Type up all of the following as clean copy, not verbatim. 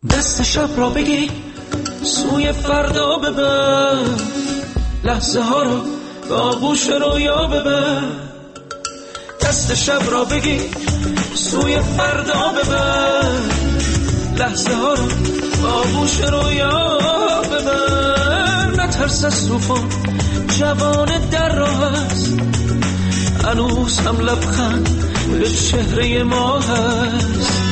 دست شب را بگی سوی فردا ببر، لحظه ها رو به آغوش رویا ببر. دست شب را بگی سوی فردا ببر، لحظه ها رو به آغوش رویا ببر. نترس از طوفان، جوان در راه است، هنوز هم لبخند به چهره ما هست.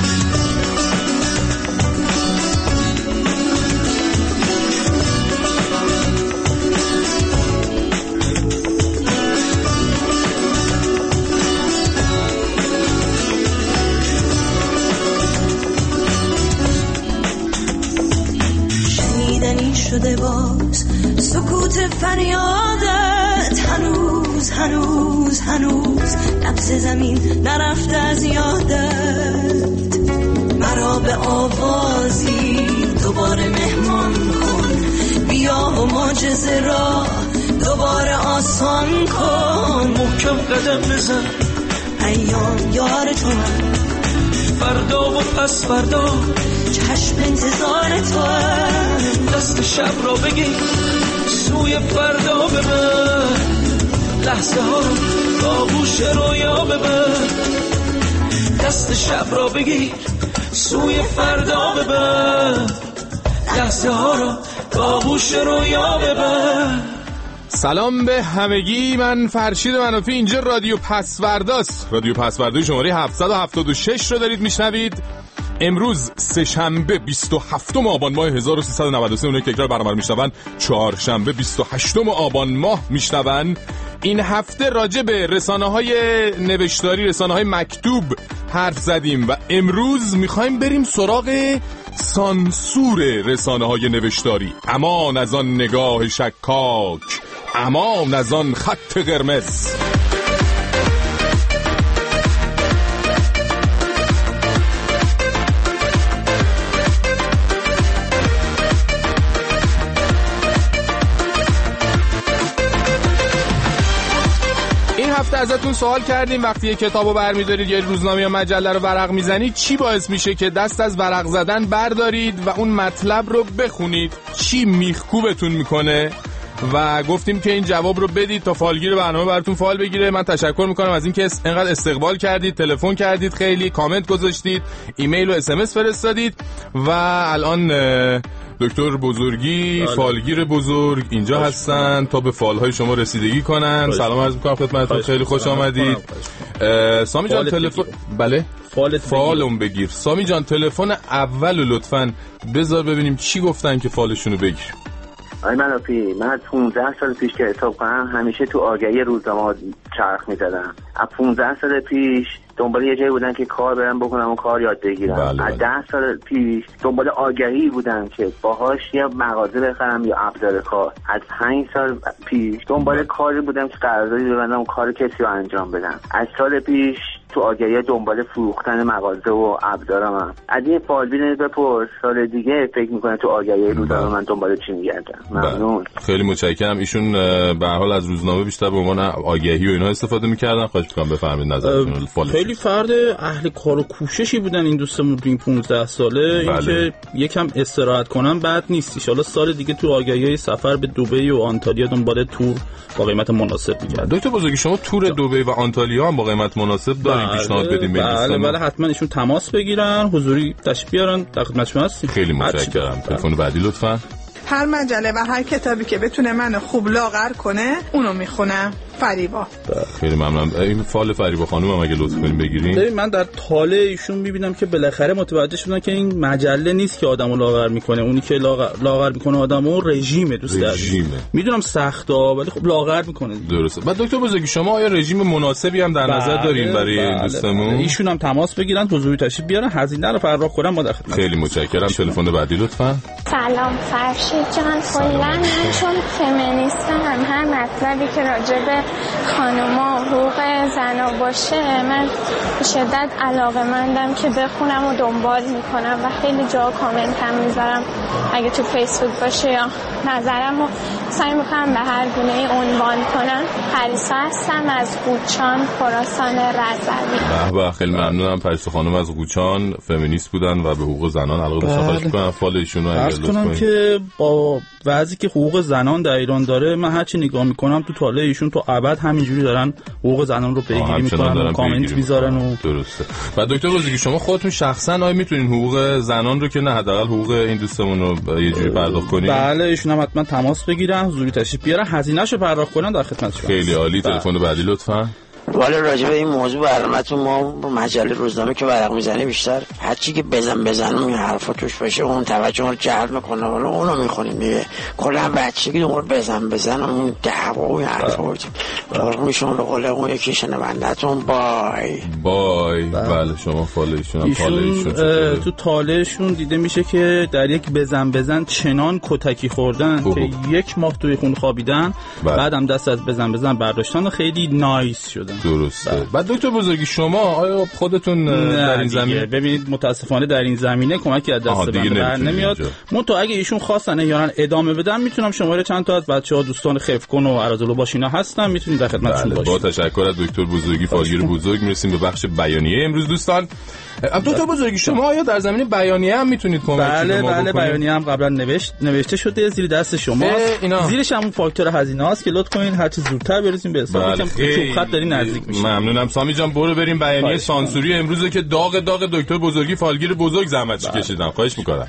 شده باز سکوت فریادت، هنوز نبض زمین نرفته از یادت. مرا به آوازی دوباره مهمان کن، بیا و معجزه را دوباره آسان کن. محکم قدم بزن، ایام یار تو هم، فردا و پس فردا چشم انتظار تو هم. دست شب را بگیر سوی فردا ببر، لحظه ها رو به آغوش رویا ببر. دست شب را بگیر سوی فردا ببر، لحظه ها رو به آغوش رویا ببر. سلام به همگی، من فرشید منافی، اینجا رادیو پسورداست. رادیو پسوردای شماره 776 رو دارید میشنوید. امروز سه‌شنبه 27 آبان ماه 1393، اونایی که اکرار برنامه رو میشنون چهارشنبه 28 آبان ماه میشنون. این هفته راجع به رسانه‌های نوشتاری، رسانه‌های مکتوب حرف زدیم و امروز میخوایم بریم سراغ سانسور رسانه‌های نوشتاری. امان از آن نگاه شکاک، امان از آن خط قرمز. ازتون سوال کردیم وقتی یه کتابو برمی‌دارید یا روزنامه یا مجله رو ورق میزنید، چی باعث میشه که دست از ورق زدن بردارید و اون مطلب رو بخونید؟ چی میخکوبتون میکنه؟ و گفتیم که این جواب رو بدید تا فالگیر برنامه براتون فال بگیره. من تشکر میکنم از اینکه اینقدر استقبال کردید، تلفن کردید، خیلی کامنت گذاشتید، ایمیل و SMS فرستادید و الان دکتر بزرگی فالگیر بزرگ اینجا هستن تا به فالهای شما رسیدگی کنن. سلام عرض میکنم خدمتتون، خیلی خوش آمدید. سامی جان تلفن، بله فالم بگیر. سامی جان تلفن اول لطفاً بذار ببینیم چی گفتن که فالشونو بگیر. آی منافی، من از 15 سال پیش که حساب کنم همیشه تو آگهی روزنامه چرخ می‌زدم. از 15 سال پیش دنبال یه جایی بودن که کار برم بکنم و کار یاد بگیرم. از 10 سال پیش دنبال آگهی بودن که باهاش یا مغازه بخرم یا ابزار کار. از 5 سال پیش دنبال کاری بودم که قراردادی ببندم و کار کسی رو انجام بدم. از سال پیش تو آگهی دنبال فروختن مغازه و ابزارم. از این فالبین بپرس سال دیگه فکر میکنه تو آگهی روزنامه من دنبال چی میگردم. ممنون. خیلی متشکرم. ایشون به هر حال از روزنامه بیشتر به عنوان آگهی و اینا استفاده میکردن. خواهش میکنم بفرمایید نظرتون. خیلی فرد اهل کار و کوششی بودن این دوستمون تو این 15 ساله. اینکه یکم استراحت کنن بد نیست. ان سال دیگه تو آگهی سفر به دبی و آنتالیا دنبال تور با قیمت مناسب میگردن. دکتر بزرگی شما تور دبی و آنتالیا هم با قیمت مناسب دارین؟ پیشنهاد بدیم به دوستان. بله حتما ایشون تماس بگیرن، حضوری تشریف بیارن، در خدمت شما هستیم. خیلی متشکرم. تلفن بعدی لطفاً. هر مجله و هر کتابی که بتونه منو خوب لاغر کنه اونو میخونم. فریبا. خیلی ممنونم. این فال فریبا خانم هم اگه لطف کنین بگیرین. ببین من در طالع ایشون میبینم که بالاخره متوجه شدن که این مجله نیست که آدمو لاغر میکنه، اونی که لاغر میکنه آدمو رژیم دوست عزیز. میدونم سخته ولی خب لاغر میکنه. درسته. بعد دکتر بزرگی شما آیا رژیم مناسبی هم در نظر دارین برای این دوستمون؟ ایشون هم تماس بگیرن، حضوری تشریف بیارن، هزینه رو پرداخت کنن، ما داخل. خیلی متشکرم. تلفن بعدی لطفاً. سلام فرشید جان، کلا چون فمینیستم هر مطلبی که راجع به خانوما حقوق زنا باشه، من به شدت علاقه‌مندم که بخونم و دنبال میکنم و خیلی جا کامنت هم میذارم اگه تو فیسبوک باشه یا نظرم رو سعی میکنم به هر گونه عنوان کنم. پریسا هستم از قوچان، خراسان رضوی. به خیلی ممنونم. پریسا خانم از قوچان فمینیست بودن و به حقوق زنان علاقه داشتن. خواهش می‌کنم فال ایشون رو عرض کنم که با وضعی که حقوق زنان در ایران داره، من هرچی نگاه میکنم تو تاله ایشون تو ابد همینجوری دارن حقوق زنان رو پیگیری میکنن و کامنت میذارن و درسته. و دکتر بزرگی شما خودتون شخصا آیا میتونین حقوق زنان رو که نه حداقل حقوق این دوستمون رو یه جوری پرداخت کنین؟ بله ایشون هم حتما تماس بگیرن، حضوری تشریف بیارن، هزینه‌شو پرداخت کنن، در خدمتشون. خیلی عالی. تلفن بعدی لطفا. والا راجع به این موضوع برنامه‌تون ما مجله روزنامه که ورق میزنه بیشتر هر چی که بزن این حرفا توش باشه اون توجه رو جلب میکنه، والا اونو میخونیم دیگه. کلا بچگی دور بزن اون دعوا و حرفا میشون به قول اون یکی شنونده‌تون بای. بله شما فالوشون هم ایشون تو تالهشون دیده میشه که در یک بزن چنان کتکی خوردن که یک ماه توی خون خوابیدن، بعدم دست از بزن برداشتن و خیلی نایس شدن. درسته. بعد دکتر بزرگی شما آیا خودتون در این زمینه ببینید متاسفانه در این زمینه کمکی از دست من بر نمیاد. من تو اگه ایشون خواستن یارن ادامه بدم میتونم شماره چند تا از بچه‌ها دوستان خفکن و ارازلو باشینا هستن، میتونید در خدمتشون باشید. با تشکر از دکتر بزرگی فالگیر بزرگ میرسیم به بخش بیانیه امروز دوستان. دکتر بزرگی شما آیا در زمینه بیانیه هم میتونید کمک کنید؟ بله بیانیه هم قبلا نوشته شده زیر دست شما. زیرش هم فاکتور هزینه است که لطف کنین هر چه زودتر برسیم به حساب. یکم چوب خط داری نزدیک میشه. ممنونم. سامی جان برو بریم بیانیه سانسوری امروزه که داغ دکتر بزرگی فالگیر بزرگ زحمتش کشیدن. خواهش میکنم.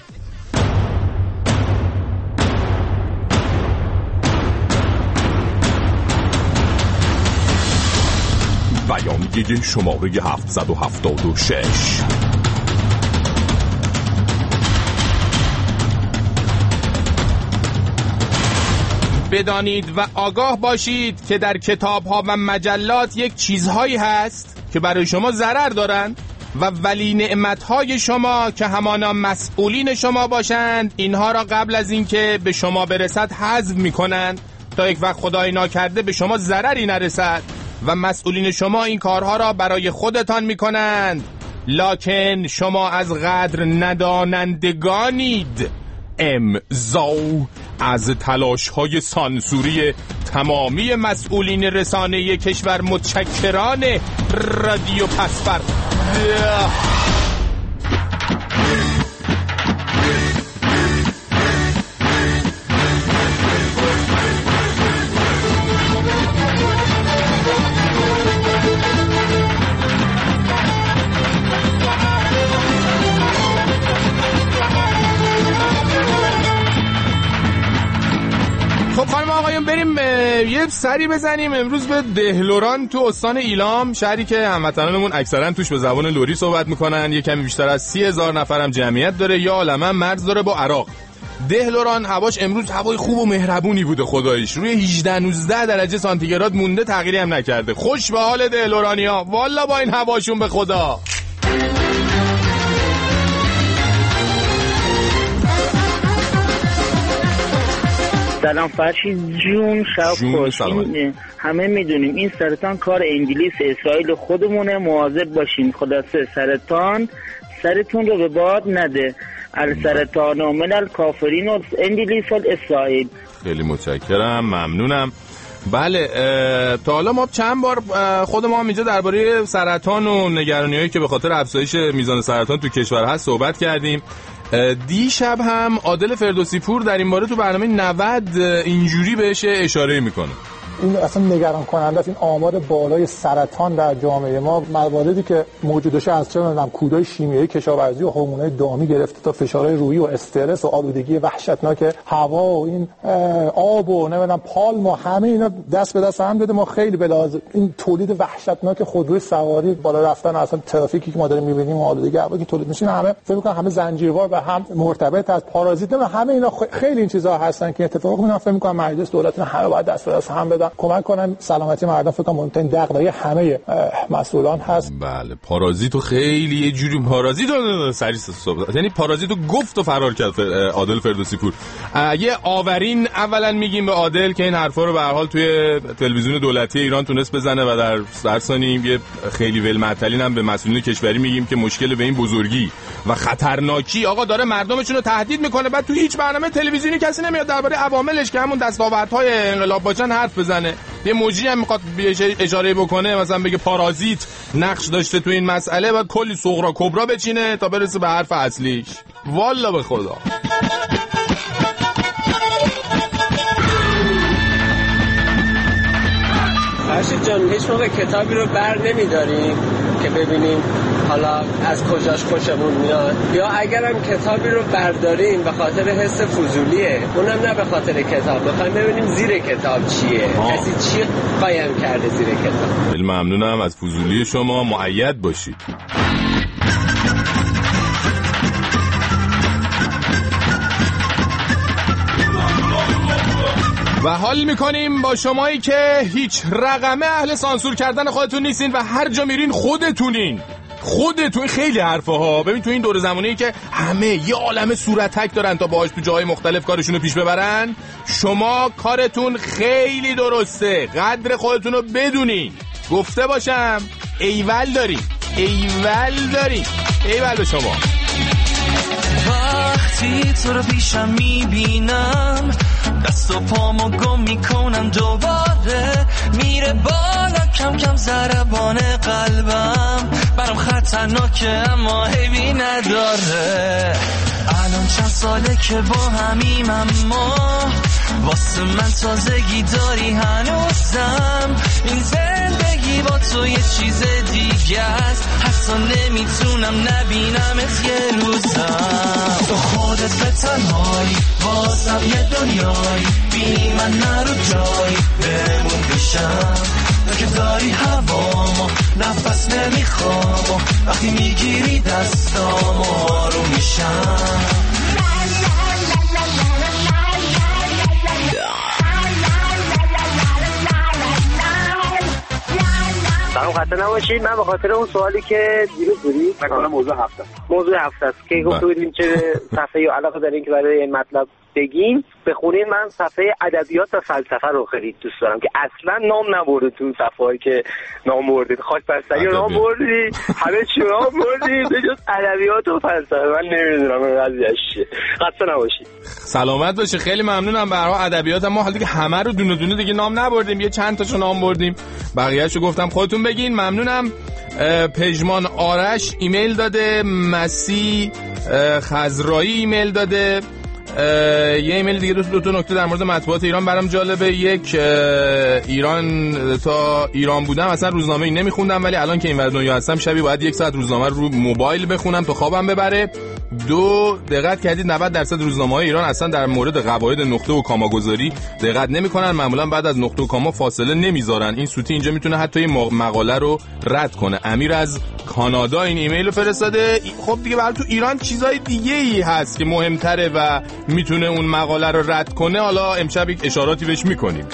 بیانیه شماره 776. بدانید و آگاه باشید که در کتاب‌ها و مجلات یک چیزهایی هست که برای شما ضرر دارند و ولی نعمت‌های شما که همانا مسئولین شما باشند اینها را قبل از اینکه به شما برسد حذف می‌کنند تا یک وقت خدای ناکرده به شما ضرری نرسد و مسئولین شما این کارها را برای خودتان می‌کنند، لکن شما از قدر ندانندگانید. امضا از تلاش‌های سانسوری تمامی مسئولین رسانه‌ای کشور. متشکران رادیو پسفر. خب خانم آقایون بریم یه سری بزنیم امروز به دهلوران تو استان ایلام، شهری که هموطنانمون اکثرا توش به زبان لری صحبت میکنن. یه کمی بیشتر از 30,000 نفرم جمعیت داره، یا عالمه مرز داره با عراق. دهلوران هواش امروز هوای خوب و مهربونی بوده خداییش، روی 18-19 درجه سانتیگراد مونده، تغییری هم نکرده. خوش به حال دهلورانیا والا با این هواشون به خدا. سلام فرشید جون، شب خوش. همه میدونیم این سرطان کار انگلیس اسرائیل خودمونه، مواظب باشین. خلاصه سرطان سرتون رو به باد نده. السرطان و من الکافرین و انگلیس و اسرائیل. خیلی متشکرم، ممنونم. بله تا حالا ما چند بار خود ما هم اینجا درباره سرطان و نگرانی‌هایی که به خاطر افزایش میزان سرطان تو کشور هست صحبت کردیم. دیشب هم عادل فردوسی پور در این باره تو برنامه 90 اینجوری بهش اشاره میکنه. این اصلا نگران کننده است، این آمار بالای سرطان در جامعه ما. مواردی که موجودشه از چه می‌دونم کودهای شیمیایی، کشاورزی و هورمون‌های دامی گرفته تا فشارهای روحی و استرس و آلودگی وحشتناک هوا و این آب و نمیدونم پالم و همه اینا دست به دست هم داده. ما خیلی به لحاظ این تولید وحشتناک خودروی سواری، بالا رفتن اصلا ترافیکی که ما داریم می‌بینیم و آلودگی هوا که تولید میشه، همه فکر می‌کنم همه زنجیروار و هم مرتبط از پارازیت و همه اینا. خیلی این چیزا هستن که اتفاق می‌افتن. فکر می‌کنم مجلس دولت همه باید دست به دست هم بدن کمک کنن سلامتی مردم. فکر کنم مهمترین دغدغه همه مسئولان هست. بله پارازیتو خیلی یه جوری پارازیتو سریس صحبت، یعنی پارازیتو گفت و فرار کرد عادل فردوسی پور. یه آورین اولا میگیم به عادل که این حرفا رو به هر حال توی تلویزیون دولتی ایران تونست بزنه و در ثانی یه خیلی ول معطلین هم به مسئولین کشوری میگیم که مشکل به این بزرگی و خطرناکی آقا داره مردمشون رو تهدید میکنه، بعد تو هیچ برنامه تلویزیونی کسی نمیاد درباره عواملش که همون دستاوردهای انقلاب باشن حرف بزنه. یه موجی هم میخواد اشاره بکنه مثلا بگه پارازیت نقش داشته تو این مسئله، بعد کلی صغرا کبرا بچینه تا برسه به حرف اصلیش. والا به خدا. فرشید جان هیچ موقع کتابی رو بر نمیداریم که ببینیم حالا از کجاش خوشمون میاد، یا اگرم کتابی رو برداریم به خاطر حس فضولیه، اونم نه به خاطر کتاب، میخوایم ببینیم زیر کتاب چیه، کسی چی قایم کرده زیر کتاب. خیلی ممنونم از فضولی شما، مؤید باشید. و حال میکنیم با شمایی که هیچ رقمه اهل سانسور کردن خودتون نیستین و هر جا میرین خودتون خیلی حرفه ها. ببین تو این دور زمانی که همه یه عالمه صورتک دارن تا باهاش تو جاهای مختلف کارشون رو پیش ببرن، شما کارتون خیلی درسته، قدر خودتون رو بدونین. گفته باشم ایول داری ایول به شما. وقتی تو رو پیشم میبینم دست و پامو گم میکنم، دوباره میره بالا کم کم ضربان قلبم، برام خطرناکه اما حیبی نداره. الان چند ساله که با همیم اما واسه من تازگی داری هنوزم. این زندگی با تو یه چیز دیگه است، حتی نمیتونم نبینمت یه روزم. تو خودت به تنهایی واسم یه دنیایی، بی من نرو جایی بمون بشم، تو که داری هوامو نفس نمیخوام، وقتی میگیری دستامو آروم میشم. برام خسته نباشید. من به خاطر اون سوالی که دیروز بودید مثلا موضوع هفته است که گفته بودیم چه صفحه‌ای علاقه دارین که برای این مطلب بگین بخونین. من صفحه ادبیات و فلسفه رو خیلی دوست دارم که اصلا نام نبرده تو صفحه‌ای که نام بردید. خاک بر سری نام بردی، همه چی نام بردی به جز ادبیات و فلسفه. من نمیدونم این قضیه چیه. خسته نباشید. سلامت باشه. خیلی ممنونم. برای ادبیات ما حالا دیگه همه رو دونه دونه دیگه نام نبردیم، یه چند تاشو نام بردیم، بقیه‌اشو گفتم خودتون بگین. ممنونم. پژمان آرش ایمیل داده، مسی خضرایی ایمیل داده، یه ایمیل دیگه دو تا نکته در مورد مطبوعات ایران برام جالبه. یک، ایران تا ایران بودم اصلا روزنامه‌ای نمیخوندم، ولی الان که اینور دنیا هستم شبی باید 1 ساعت روزنامه رو موبایل بخونم تا خوابم ببره. 2، دقت کردید 90% روزنامه‌های ایران اصلا در مورد قواعد نقطه و کاما گذاری دقت نمی‌کنن، معمولا بعد از نقطه و کاما فاصله نمیذارن. این سوتی اینجا میتونه حتی این مقاله رو رد کنه. امیر از کانادا این ایمیل رو فرستاده. خب دیگه برای تو ایران چیزای دیگه‌ای هست که مهم‌تره و میتونه اون مقاله رو رد کنه. حالا امشب یک اشاراتی بهش می‌کنیم.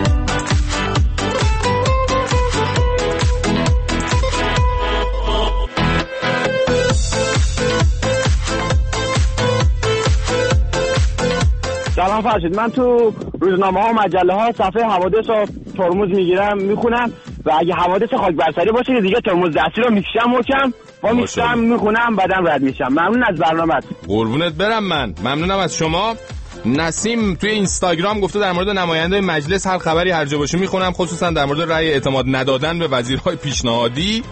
سلام فرشید. من تو روزنامه ها و مجله ها صفحه حوادث رو ترمز میگیرم میخونم و اگه حوادث خاک برسری باشه که دیگه ترمز دستی رو میکشم محکم با میکشم میخونم بعدم رد میشم. ممنون از برنامه‌ت. قربونت برم. من ممنونم از شما. نسیم توی اینستاگرام گفته در مورد نماینده مجلس هر خبری هر جا باشه میخونم، خصوصا در مورد رأی اعتماد ندادن به وزیرهای پیشنهادی.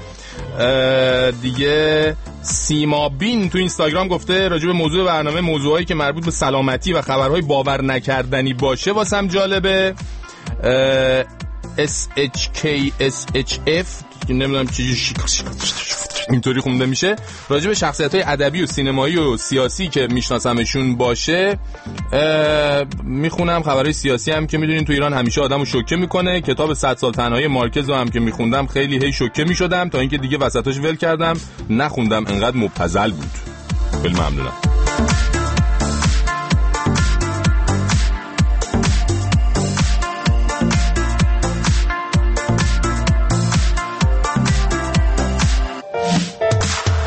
دیگه سیما بین تو اینستاگرام گفته راجع به موضوع برنامه موضوعایی که مربوط به سلامتی و خبرهای باور نکردنی باشه واسم جالبه. SHKSHF نمیدونم چیزی اینطوری خونده میشه، راجع به شخصیت‌های ادبی و سینمایی و سیاسی که میشناسمشون باشه میخونم. خبرهای سیاسی هم که میدونین تو ایران همیشه آدمو شوکه میکنه. کتاب 100 سال تنهایی مارکز رو هم که میخوندم خیلی هی شوکه میشدم تا اینکه دیگه وسطاش ول کردم نخوندم، انقدر مبتذل بود. خیلی ممنونم.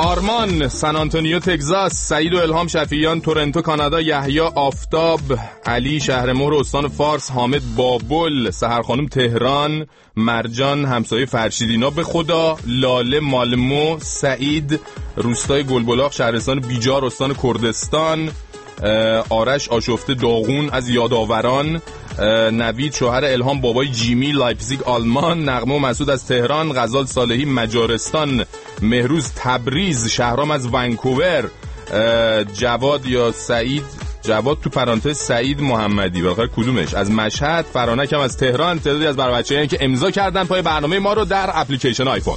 آرمان سن آنتونیو تگزاس، سعید و الهام شفیعیان تورنتو کانادا، یحیی آفتاب، علی شهرمهر استان فارس، حامد بابل، سحر خانم تهران، مرجان همسایه فرشیدینا به خدا، لاله مالمو، سعید روستای گلبلاغ شهرستان بیجار استان کردستان، آرش آشفته داغون از یادآوران، نوید شوهر الهام بابای جیمی لایپزیگ آلمان، نغمه و مسعود از تهران، غزال صالحی مجارستان، مهروز تبریز، شهرام از ونکوور، جواد یا سعید، جواد تو پرانتز سعید محمدی بالاخره کدومش، از مشهد، فرانک هم از تهران. تعدادی از بچه‌هایی که امضا کردن پای برنامه ما رو در اپلیکیشن آیفون.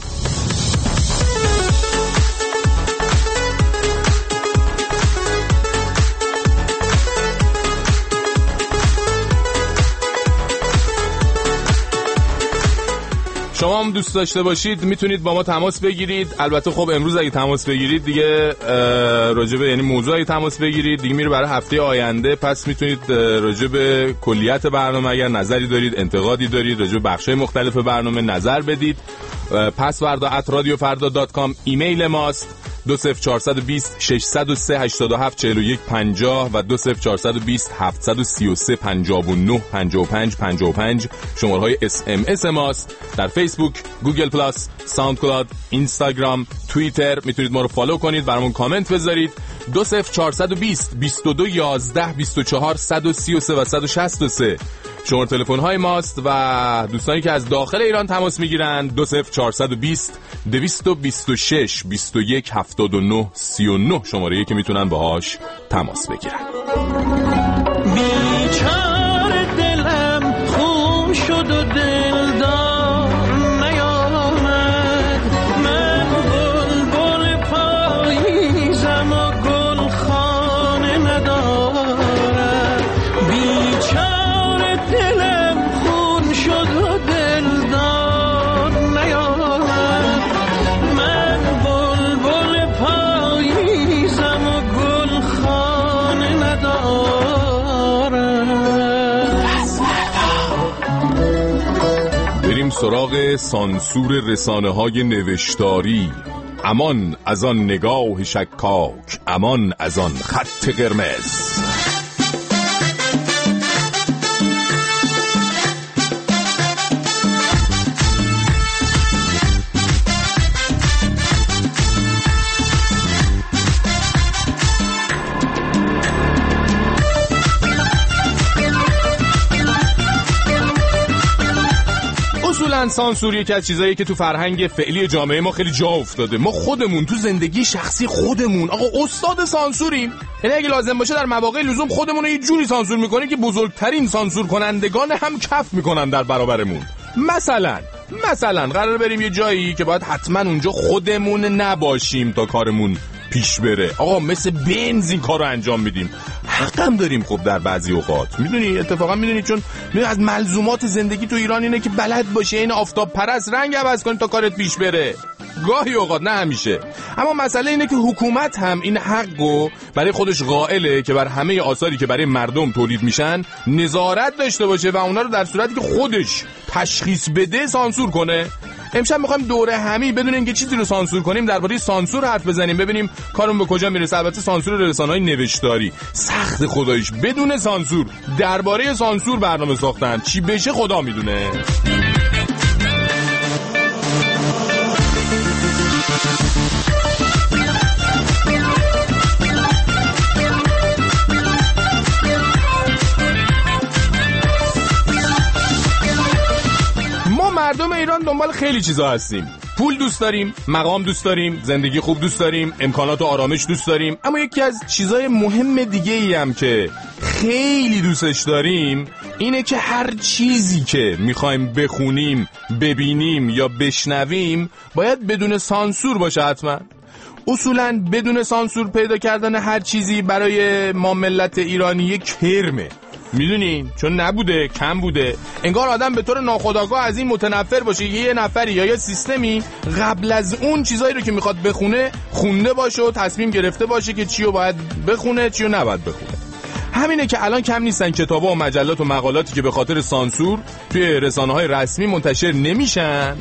شما هم دوست داشته باشید میتونید با ما تماس بگیرید. البته خب امروز اگه تماس بگیرید دیگه راجبه یعنی موضوع اگه تماس بگیرید دیگه میره برای هفته آینده، پس میتونید راجبه کلیت برنامه اگر نظری دارید، انتقادی دارید، راجبه بخشای مختلف برنامه نظر بدید. pasvarda@radiofarda.com ایمیل ماست. 20420 603 87 41 50 و 20420 733 59 55 55 شماره‌های SMS ماست. در فیسبوک، گوگل پلاس، ساوند کلاود، اینستاگرام، توییتر میتونید ما رو فالو کنید، برامون کامنت بذارید. 20420 22 11 24 133 و 163 شماره تلفن های ماست و دوستانی که از داخل ایران تماس میگیرن 20420 226 21 79 39 شماره‌ای که میتونن باهاش تماس بگیرن. بیچاره دلم خون شد و دلدار نیامد، من بلبل پاییزم و گل خانه ندارم. بیچاره دلم خون شد و دلدار نیامد، من بلبل پاییزم و گل خانه ندارم. بریم سراغ سانسور رسانه‌های نوشتاری. امان از آن نگاه شکاک، امان از آن خط قرمز. اصولاً سانسور یکی از چیزایی که تو فرهنگ فعلی جامعه ما خیلی جا افتاده. ما خودمون تو زندگی شخصی خودمون آقا استاد سانسوریم. یعنی اگه لازم باشه در مواقع لزوم خودمون رو یه جوری سانسور میکنیم که بزرگترین سانسور کنندگان هم کف میکنن در برابرمون. مثلا قرار بریم یه جایی که باید حتما اونجا خودمون نباشیم تا کارمون پیش بره. آقا مثل بنز این کار رو انجام میدیم، حقم داریم. خب در بعضی اوقات میدونی اتفاقا میدونی چون از ملزومات زندگی تو ایران اینه که بلد باشه این آفتاب پرست رنگ عوض کنی تا کارت پیش بره. گاهی اوقات، نه همیشه. اما مسئله اینه که حکومت هم این حقو برای خودش قائله که بر همه آثاری که برای مردم تولید میشن نظارت داشته باشه و اونا رو در صورتی که خودش تشخیص بده سانسور کنه. امشب میخوایم دوره همی بدون اینکه چیزی رو سانسور کنیم درباره سانسور حرف بزنیم، ببینیم کارون به کجا میرسه. البته سانسور رسانه‌های نوشتاری سخت خداییش، بدون سانسور درباره سانسور برنامه ساختن، چی بشه خدا میدونه. مردم ایران دنبال خیلی چیزا هستیم. پول دوست داریم، مقام دوست داریم، زندگی خوب دوست داریم، امکانات و آرامش دوست داریم. اما یکی از چیزای مهم دیگه ای هم که خیلی دوستش داریم اینه که هر چیزی که میخوایم بخونیم، ببینیم یا بشنویم باید بدون سانسور باشه. حتما اصولاً بدون سانسور پیدا کردن هر چیزی برای ما ملت ایرانی یک کرمه. میدونین چون نبوده، کم بوده. انگار آدم به طور ناخودآگاه از این متنفر باشه یه نفری یا یه سیستمی قبل از اون چیزایی رو که میخواد بخونه خونده باشه و تصمیم گرفته باشه که چی رو باید بخونه چی رو نباید بخونه. همینه که الان کم نیستن کتابا و مجلات و مقالاتی که به خاطر سانسور توی رسانه‌های رسمی منتشر نمیشن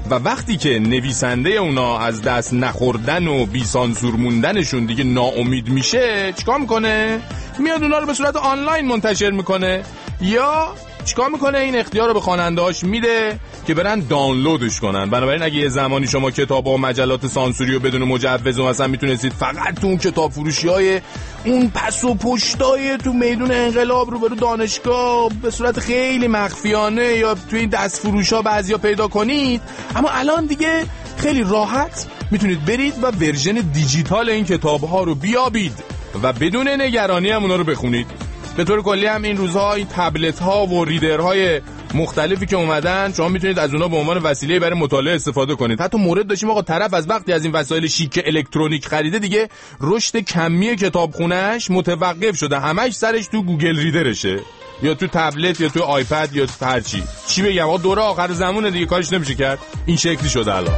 و وقتی که نویسنده اونا از دست نخوردن و بی سانسور موندنشون دیگه ناامید میشه، چیکار میکنه؟ میاد اونا رو به صورت آنلاین منتشر میکنه، یا چیکار میکنه؟ این اختیار رو به خواننده‌هاش میده که برن دانلودش کنن. بنابراین اگه یه زمانی شما کتاب‌ها و مجلات سانسوری رو بدون مجوز مثلا میتونستید فقط تو اون کتاب فروشی‌های اون پس و پشتای تو میدون انقلاب رو برو دانشگاه به صورت خیلی مخفیانه یا تو این دست فروش‌ها بعضیا پیدا کنید، اما الان دیگه خیلی راحت میتونید برید و ورژن دیجیتال این کتاب‌ها رو بیابید و بدون نگرانی هم اونا رو بخونید. به طور کلی هم این روزها این تبلت ها و ریدرهای مختلفی که اومدن شما میتونید از اونا به عنوان وسیله برای مطالعه استفاده کنید. حتی مورد داشتیم آقا طرف از وقتی از این وسایل شیک الکترونیک خریده دیگه رشد کمی کتابخونه‌اش متوقف شده، همش سرش تو گوگل ریدرشه یا تو تبلت یا تو آیپد یا تو هر چی بگم آقا دوره آخر زمونه دیگه، کارش نمیشه کرد، این شکلی شده الان.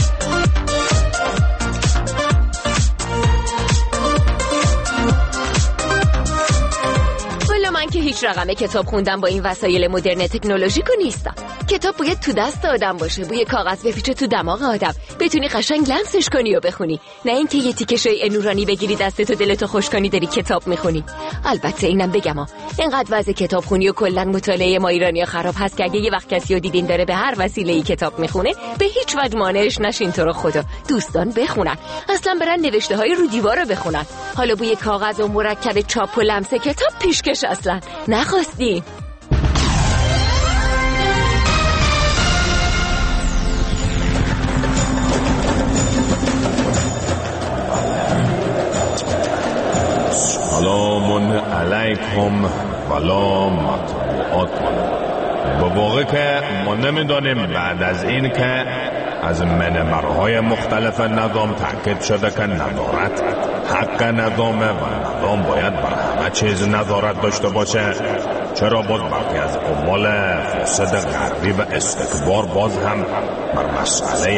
که هیچ رقم کتاب خوندم با این وسایل مدرن تکنولوژیکو نیستم. کتاب باید تو دست آدم باشه، بوی کاغذ بپیچه تو دماغ آدم، بتونی قشنگ لمسش کنی و بخونی، نه اینکه یه تیکه شای نورانی بگیری دستتو دلتو خوش کنی داری کتاب میخونی. البته اینم بگم اینقدر وضع کتابخونی و کلا مطالعه ما ایرانی‌ها خراب هست که اگه یه وقت کسی رو دیدین داره به هر وسیله‌ای کتاب میخونه، به هیچ وجه مانعش نشین. تو رو خدا دوستان بخونن، اصلا برن نوشته‌های رو دیوار رو بخونن. حالا بوی کاغذ و مرکب چاپ و لمس کتاب پیشکش اصلا نخواستی. سلام علیکم ولا مطبوعات. به واقع که ما نمیدانیم بعد از این که از منبرهای مختلف نظام تأکید شده که نظارت حق نظامه و نظام باید بر همه چیز نظارت داشته باشه، چرا باز برخی از عمال فاسد غربی و استکبار باز هم بر مسئله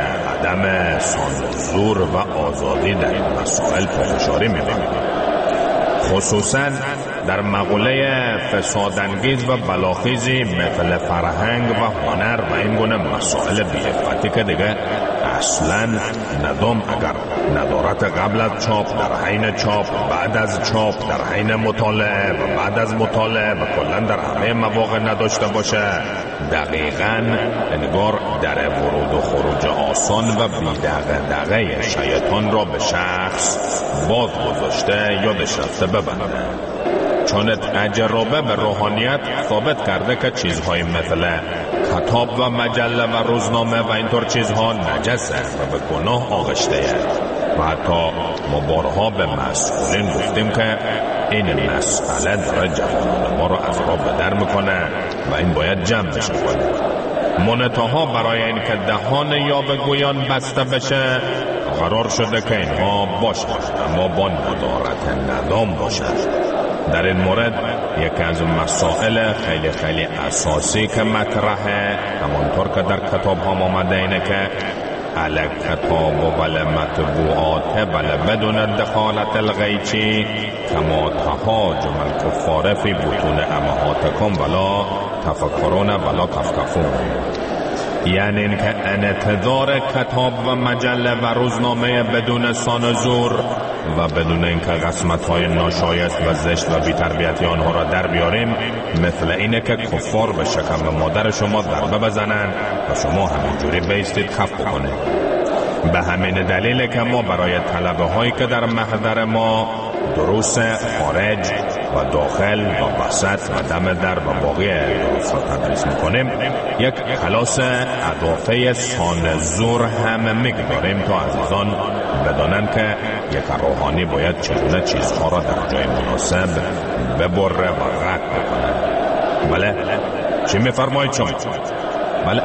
عدم سانسور و آزادی در این مسائل پافشاری می‌کنند، خصوصا در مقوله فسادانگیز و بلاخیزی مثل فرهنگ و هنر و این گونه مسائل بی‌عفتی که دیگه اصلا نظام اگر ندارت قبل از چاپ، در حین چاپ، بعد از چاپ، در حین مطالعه و بعد از مطالعه و کلا در همه مواقع نداشته باشه، دقیقاً انگار در ورود و خروج آسان و بی‌دغدغه شیطان را به شخص باز گذاشته یادش رفته ببنده. چون تجربه به روحانیت ثابت کرده که چیزهای مثل کتاب و مجله و روزنامه و اینطور چیزها نجسه و به گناه آغشته و حتی ما بارها به مسئولین گفتیم که این مسئله داره جوانان ما رو از راه به در میکنه و این باید جمع بشه کنه. منتها برای این که دهان یا بگویان بسته بشه قرار شده که اینها باشد، اما با ندارت نظام باشد. در این مورد یکی از مسائل خیلی خیلی اساسی که مطرحه، همانطور که در کتاب هم آمده اینه که علی کتاب ول مطبوعات ول بدون دخالت الغیچی کما تهاجم الکفار فی بطون امهاتکم ولا تفکرون ولا تفکفون. یعنی اینکه انتظار کتاب و مجله و روزنامه بدون سانسور و بدون اینکه قسمت‌های ناشایست و زشت و بی‌تربیتی آنها را در بیاریم مثل اینه که کفار به شکم مادر شما ضربه بزنن و شما همینجوری بیستید خف بکنید. به همین دلیل که ما برای طلبه هایی که در محضر ما دروس خارج و داخل و وسط و دم در و باقی دروس را تدریس میکنیم، یک کلاس اضافه سانسور هم میگذاریم تا عزیزان بدانند که یک روحانی باید چگونه چیزها را در جای مناسب ببره و رد بکنه. بله چی میفرمایید شما؟ بله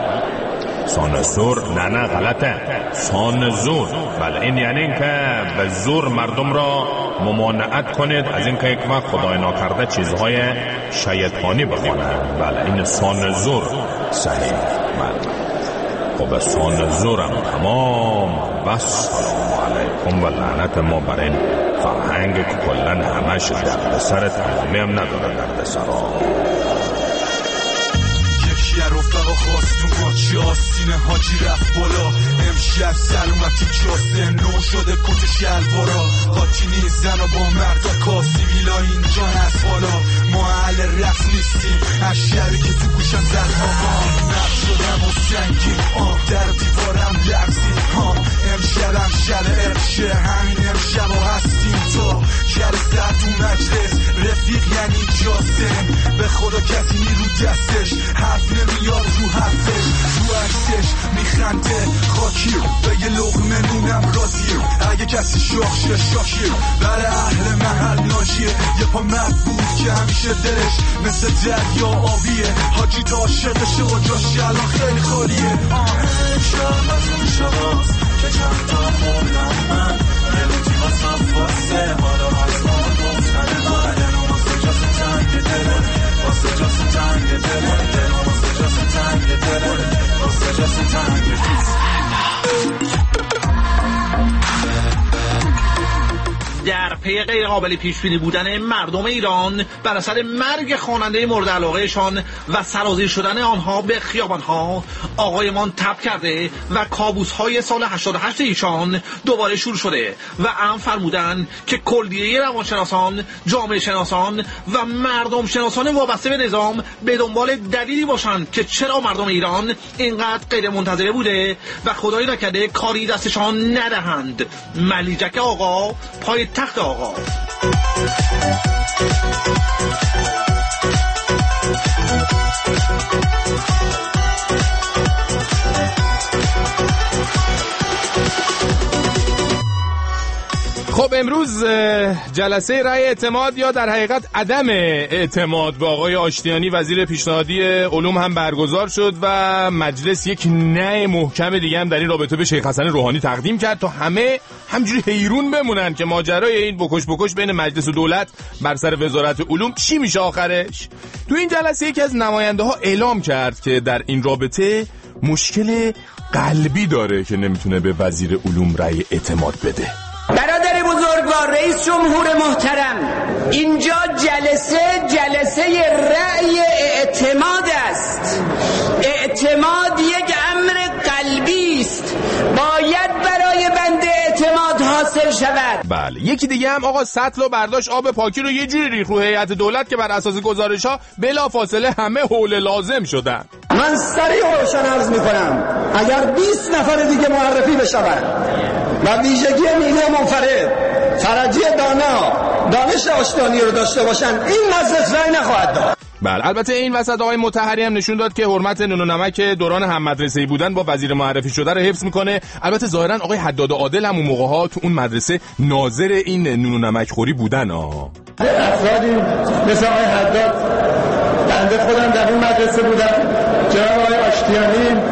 سانسور نه غلطه، سانسور. بله این یعنی این که به زور مردم را ممانعت کنید از این که یک وقت خدای ناکرده چیزهای شیطانی بخونند. بله این سانسور صحیح. بله خب سانسورم تمام. بس سلام علیکم و لعنت ما بر این فرهنگ که کلن همش درد سر تمامی هم نداره درد سرا. در رفقا خواستون قاچی آستین حاجی رفت بالا. امشب سلامتی کاسه نو شده کت شلوارا. قاطی نیست زن و با مردا کاسی ویلا اینجا نست بالا. ما اهل رقص نیستیم از شبی که تو گوشم زد آقام نب شدم و سنگی در دیوارم لرزی امشبم شب عرشه همین امشب ها هستیم تا جلسه تو مجلس رفیق یعنی جاسم به خدا کسی نیرو دستش حرف نمیاد رو حرفش رو عکسش میخنده خاکی به یه لقمه نونم راضیه اگه کسی شاخشه شاخیه برای اهل محل ناجیه یه پا مرد بود که همیشه دلش مثل دریا آبیه حاجی تا عاشقشه و جاش الان خیلی خالیه شب از اون شباست که چند تا خوندم من یه روتی واسه واسه حالا از ما گفتن باید واسه جاس تنگ دلم واسه جاس تنگ دلم واسه جاس تنگ دلم واسه جاس تنگ دلم. در پی غیر قابل پیش بینی بودن مردم ایران بر اثر مرگ خواننده مورد علاقهشان و سرازیر شدن آنها به خیابانها آقایمان تب کرده و کابوس‌های سال 88 ایشان دوباره شروع شده و ام فرمودن که کلیه روانشناسان، جامعه شناسان و مردم شناسان وابسته به نظام به دنبال دلیلی باشند که چرا مردم ایران اینقدر غیر منتظره بوده و خدای نکرده کاری دستشان ندهند. ملیجک آقا پای تخت آقا. خب امروز جلسه رأی اعتماد یا در حقیقت عدم اعتماد به آقای آشتیانی وزیر پیشنهادی علوم هم برگزار شد و مجلس یک نه محکم دیگه هم در این رابطه به شیخ حسن روحانی تقدیم کرد تا همه همجوری حیرون بمونن که ماجرای این بکش بین مجلس و دولت بر سر وزارت علوم چی میشه آخرش. تو این جلسه یکی از نماینده ها اعلام کرد که در این رابطه مشکل قلبی داره که نمیتونه به وزیر علوم رأی اعتماد بده. برادر بزرگوار، رئیس جمهور محترم، اینجا جلسه رأی اعتماد است. اعتماد یک امر قلبی است، باید برای بنده اعتماد حاصل شود. بله، یکی دیگه هم آقا سطل و برداشت آب پاکی رو یه جوری ریخت رو هیئت دولت که بر اساس گزارش‌ها بلافاصله همه حول لازم شدن. من سریع و روشن عرض می‌کنم اگر 20 نفر دیگه معرفی بشوند و ویژگی نیلی منفرد، فرجی دانا، دانش آشتیانی رو داشته باشن این مجلس رأی نخواهد داد. بله، البته این وسط آقای مطهری هم نشون داد که حرمت نون و نمک دوران هم مدرسه‌ای بودن با وزیر معرفی شده رو حفظ میکنه. البته ظاهرا آقای حداد عادل هم اون موقع‌ها تو اون مدرسه ناظر این نون و نمک خوری بودن. افرادی مثل آقای حداد، بنده خودم در اون مدرسه بودم، جناب آقای آشتیانی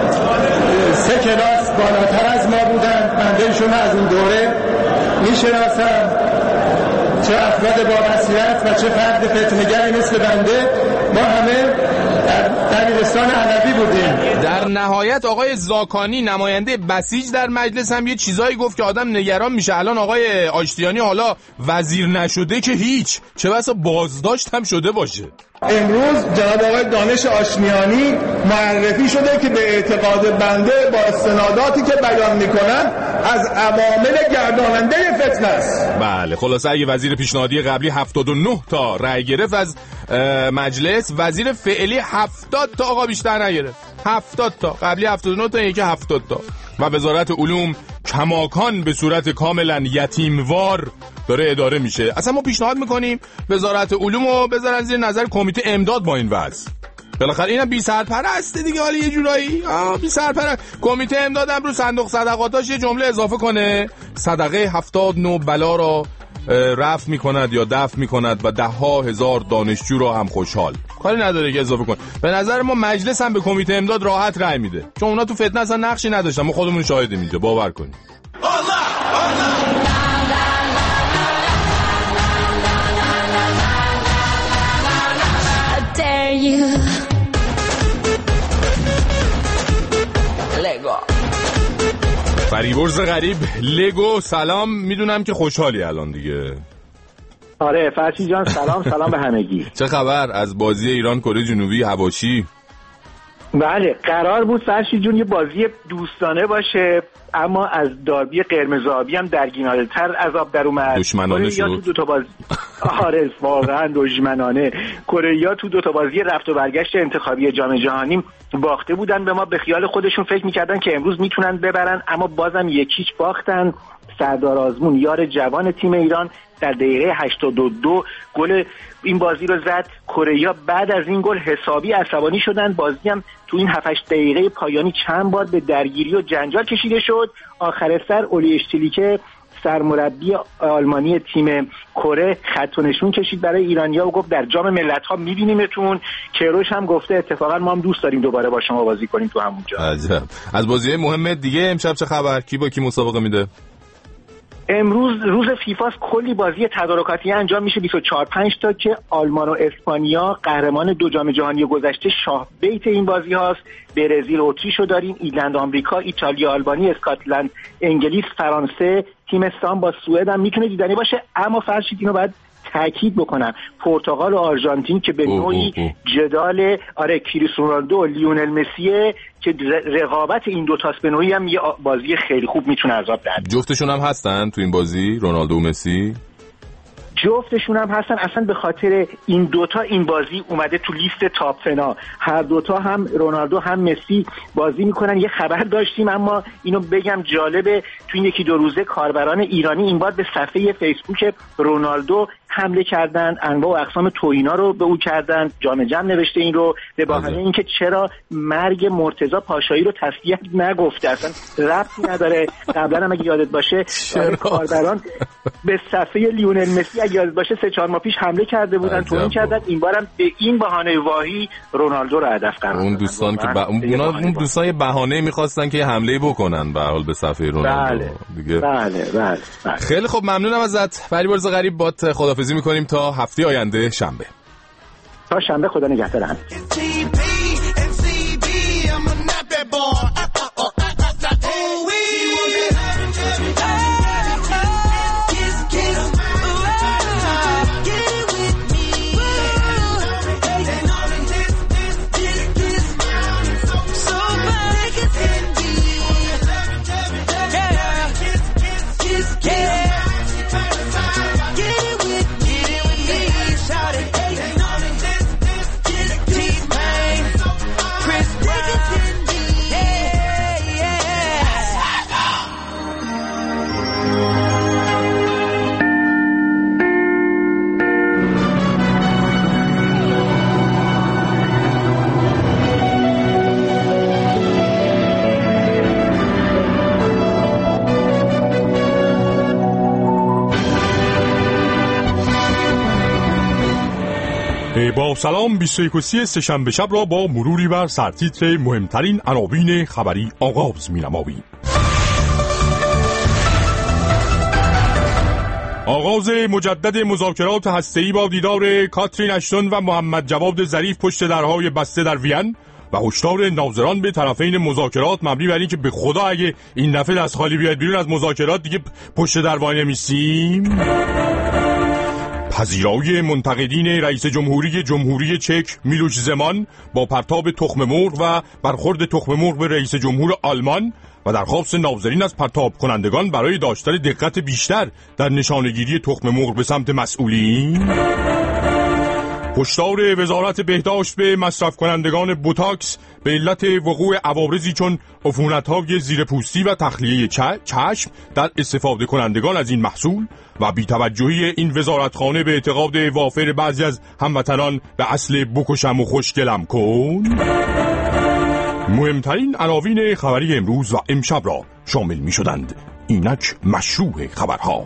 3 کلاس بالاتر از ما بودن، بنده ایشون از اون دوره میشناسم، چه افراد با بصیرت و چه فرد فتنه‌گری مثل بنده. ما همه در دبیرستان علوی بودیم. در نهایت آقای زاکانی نماینده بسیج در مجلس هم یه چیزایی گفت که آدم نگران میشه. الان آقای آشتیانی حالا وزیر نشده که هیچ، چه بسا بازداشت هم شده باشه. امروز جناب آقای دانش آشتیانی معرفی شده که به اعتقاد بنده با استناداتی که بیان میکنن از عوامل گرداننده فتنه است. بله، خلاصه اگه وزیر پیشنهادی قبلی 79 تا رأی گرفت از مجلس، وزیر فعلی 70 تا آقا بیشتر نگرفت. 70 تا، قبلی 79 تا، یکی 70 تا. و وزارت علوم کماکان به صورت کاملا یتیموار داره اداره میشه. اصلا ما پیشنهاد میکنیم وزارت علوم رو بذارن زیر نظر کمیته امداد با این وضع. بالاخره اینم بی سرپرست دیگه، حالا یه جورایی بی سرپرست. کمیته امداد هم رو صندوق صدقاتاش یه جمله اضافه کنه: صدقه 79 بلا را رفع میکند یا دفع میکند و 10,000 دانشجو را هم خوشحال. کاری نداره که اضافه کن. به نظر ما مجلس هم به کمیته امداد راحت رأی میده، چون اونا تو فتنه اصلا نقشی نداشتن. ما خودمون شاهدیم اینجا، باور کنید. فریبرز غریب لگو، سلام. میدونم که خوشحالی الان دیگه. آره فرشی جان، سلام به همگی. چه خبر از بازی ایران کره جنوبی حواشی؟ بله قرار بود فرشید جون یه بازی دوستانه باشه، اما از داربی قرمز آبی هم درگینانه‌تر از آب در اومد. دشمنانه شد. تو 2 بازی آره واقعا دشمنانه. کره تو 2 بازی رفت و برگشت انتخابی جام جهانی باخته بودن به ما. به خیال خودشون فکر می‌کردن که امروز میتونن ببرن، اما بازم 1-0 باختن. سردار آزمون یار جوان تیم ایران در دقیقه 82 گل این بازی رو زد. کره بعد از این گل حسابی عصبانی شدن. بازی هم تو این 7-8 دقیقه پایانی چند بار به درگیری و جنجال کشیده شد. آخر سر اولی اشتیلیکه سرمربی آلمانی تیم کره خط و نشون کشید برای ایرانی‌ها و گفت در جام ملت‌ها می‌بینیمتون. کیروش هم گفته اتفاقا ما هم دوست داریم دوباره با شما بازی کنیم تو همونجا. عجب. از بازی‌های مهم دیگه امشب چه خبر؟ کی با کی مسابقه میده؟ امروز روز فیفاست، کلی بازی تدارکاتی انجام میشه. 24-5 تا که آلمان و اسپانیا قهرمان 2 جام جهانی گذشته شاه بیت این بازی هاست. برزیل اتریش رو داریم، ایرلند آمریکا، ایتالیا آلبانی، اسکاتلند انگلیس، فرانسه، تیمستان با سوئد هم میتونه دیدنی باشه. اما فرشید اینو باید تاکید بکنم، پرتغال و آرژانتین که به نوعی جدال کریستیانو رونالدو و لیونل مسیه که رقابت این دو تاست، به نوعی هم یه بازی خیلی خوب میتونه از آب در بیاد. جفتشون هم هستن تو این بازی، رونالدو و مسی؟ جفتشون هم هستن. اصلا به خاطر این دوتا این بازی اومده تو لیست تاپ فنا. هر دوتا هم رونالدو هم مسی بازی میکنن. یه خبر داشتیم اما اینو بگم جالبه، تو این 1-2 روزه کاربران ایرانی این بار به صفحه فیسبوک رونالدو حمله کردن، انواع و اقسام توهینا رو به او کردن. جام جم نوشته این رو به بهانه اینکه چرا مرگ مرتضی پاشایی رو تسلیت نگفته، اصلا ربطی نداره. قبلا هم اگه یادت باشه کاربران به صفحه لیونل مسی اگه یادت باشه 3-4 ماه پیش حمله کرده بودن، توهین کردن. این بارم به این بهانه واهی رونالدو رو هدف قرار دادن. اون دوستان که اون دوستان یه بهانه می‌خواستن که حمله بکنن به حال به صفحه رونالدو. بله. خیلی خب، ممنونم ازت فریبرز غریب. بات خداحافظی می‌کنیم تا هفته آینده شنبه. تا شنبه، خدا نگهدار. با سلام، 21 سه‌شنبه شب را با مروری بر سرتیتر مهمترین عناوین خبری آغاز می‌نماییم. آغاز مجدد مذاکرات هسته‌ای با دیدار کاترین اشتون و محمد جواد ظریف پشت درهای بسته در وین و هشدار ناظران به طرفین مذاکرات مبنی بر اینکه به خدا اگه این دفعه دست خالی بیاد بیرون از مذاکرات دیگه پشت در وای نمی‌ایستیم. پذیرایی منتقدین رئیس جمهوری چک میلوش زمان با پرتاب تخم مرغ و برخورد تخم مرغ به رئیس جمهور آلمان و درخواست ناظرین از پرتاب کنندگان برای داشتن دقت بیشتر در نشانه‌گیری تخم مرغ به سمت مسئولین. هشدار وزارت بهداشت به مصرف کنندگان بوتاکس به علت وقوع عوارضی چون عفونت‌های زیرپوستی و تخلیه چشم در استفاده کنندگان از این محصول و بی‌توجهی این وزارتخانه به اعتقاد وافر بعضی از هموطنان به اصل بکشم و خوشگلم کن. مهمترین عناوین خبری امروز و امشب را شامل می‌شدند. اینک مشروع خبرها.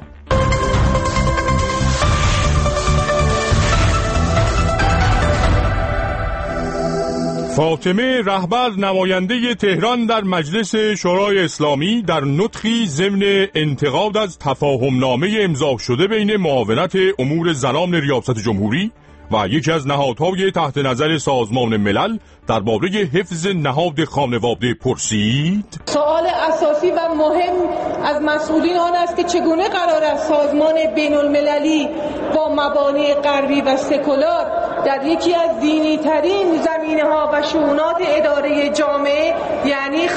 فاطمه رهبر نماینده تهران در مجلس شورای اسلامی در نطقی ضمن انتقاد از تفاهمنامه امضا شده بین معاونت امور زنان ریاست جمهوری و یکی از نهادهای تحت نظر سازمان ملل درباره حفظ نهاد خانواده پرسید: سوال اساسی و مهم از مسئولین آن است که چگونه قرار است سازمان بین المللی با مبانی غربی و سکولار در یکی از دینی ترین زمینه‌ها و شؤونات اداره جامعه، یعنی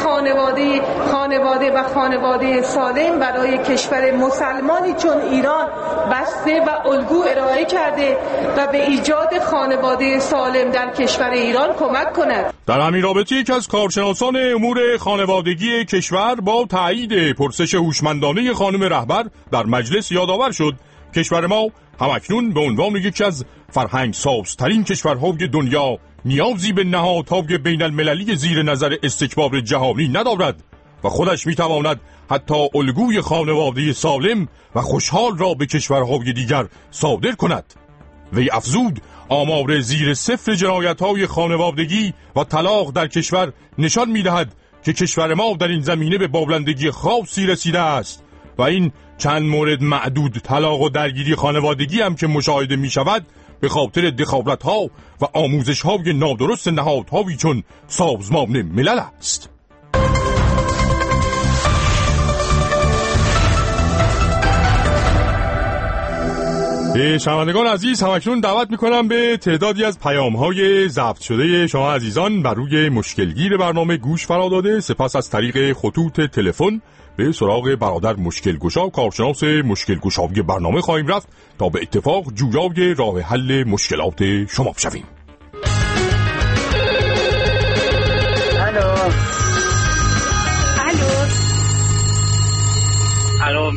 خانواده سالم برای کشور مسلمانی چون ایران بسته و الگو ارائه کرده و به ایجاد خانواده سالم در کشور ایران کمک کند. در همین رابطه یکی از کارشناسان امور خانوادگی کشور با تایید پرسش هوشمندانه خانم رهبر در مجلس یادآور شد کشور ما همکنون به عنوان یکی از فرهنگ سازترین کشورهای دنیا نیازی به نهادهای بین المللی زیر نظر استکبار جهانی ندارد و خودش میتواند حتی الگوی خانواده سالم و خوشحال را به کشورهای دیگر صادر کند. وی افزود آمار زیر صفر جنایت‌های خانوادگی و طلاق در کشور نشان می‌دهد که کشور ما در این زمینه به بابلندگی خاصی رسیده است و این چند مورد معدود طلاق و درگیری خانوادگی هم که مشاهده می‌شود به خاطر دخالت‌ها و آموزش‌های نادرست نهادهایی چون سازمان ملل است. شنوندگان عزیز، همکنون دعوت میکنم به تعدادی از پیام‌های ضبط شده شما عزیزان بر روی مشکلگیر برنامه گوش فرا داده. سپس از طریق خطوط تلفن به سراغ برادر مشکلگشا کارشناس مشکلگشایی برنامه خواهیم رفت تا به اتفاق جویای راه حل مشکلات شما بشویم. الو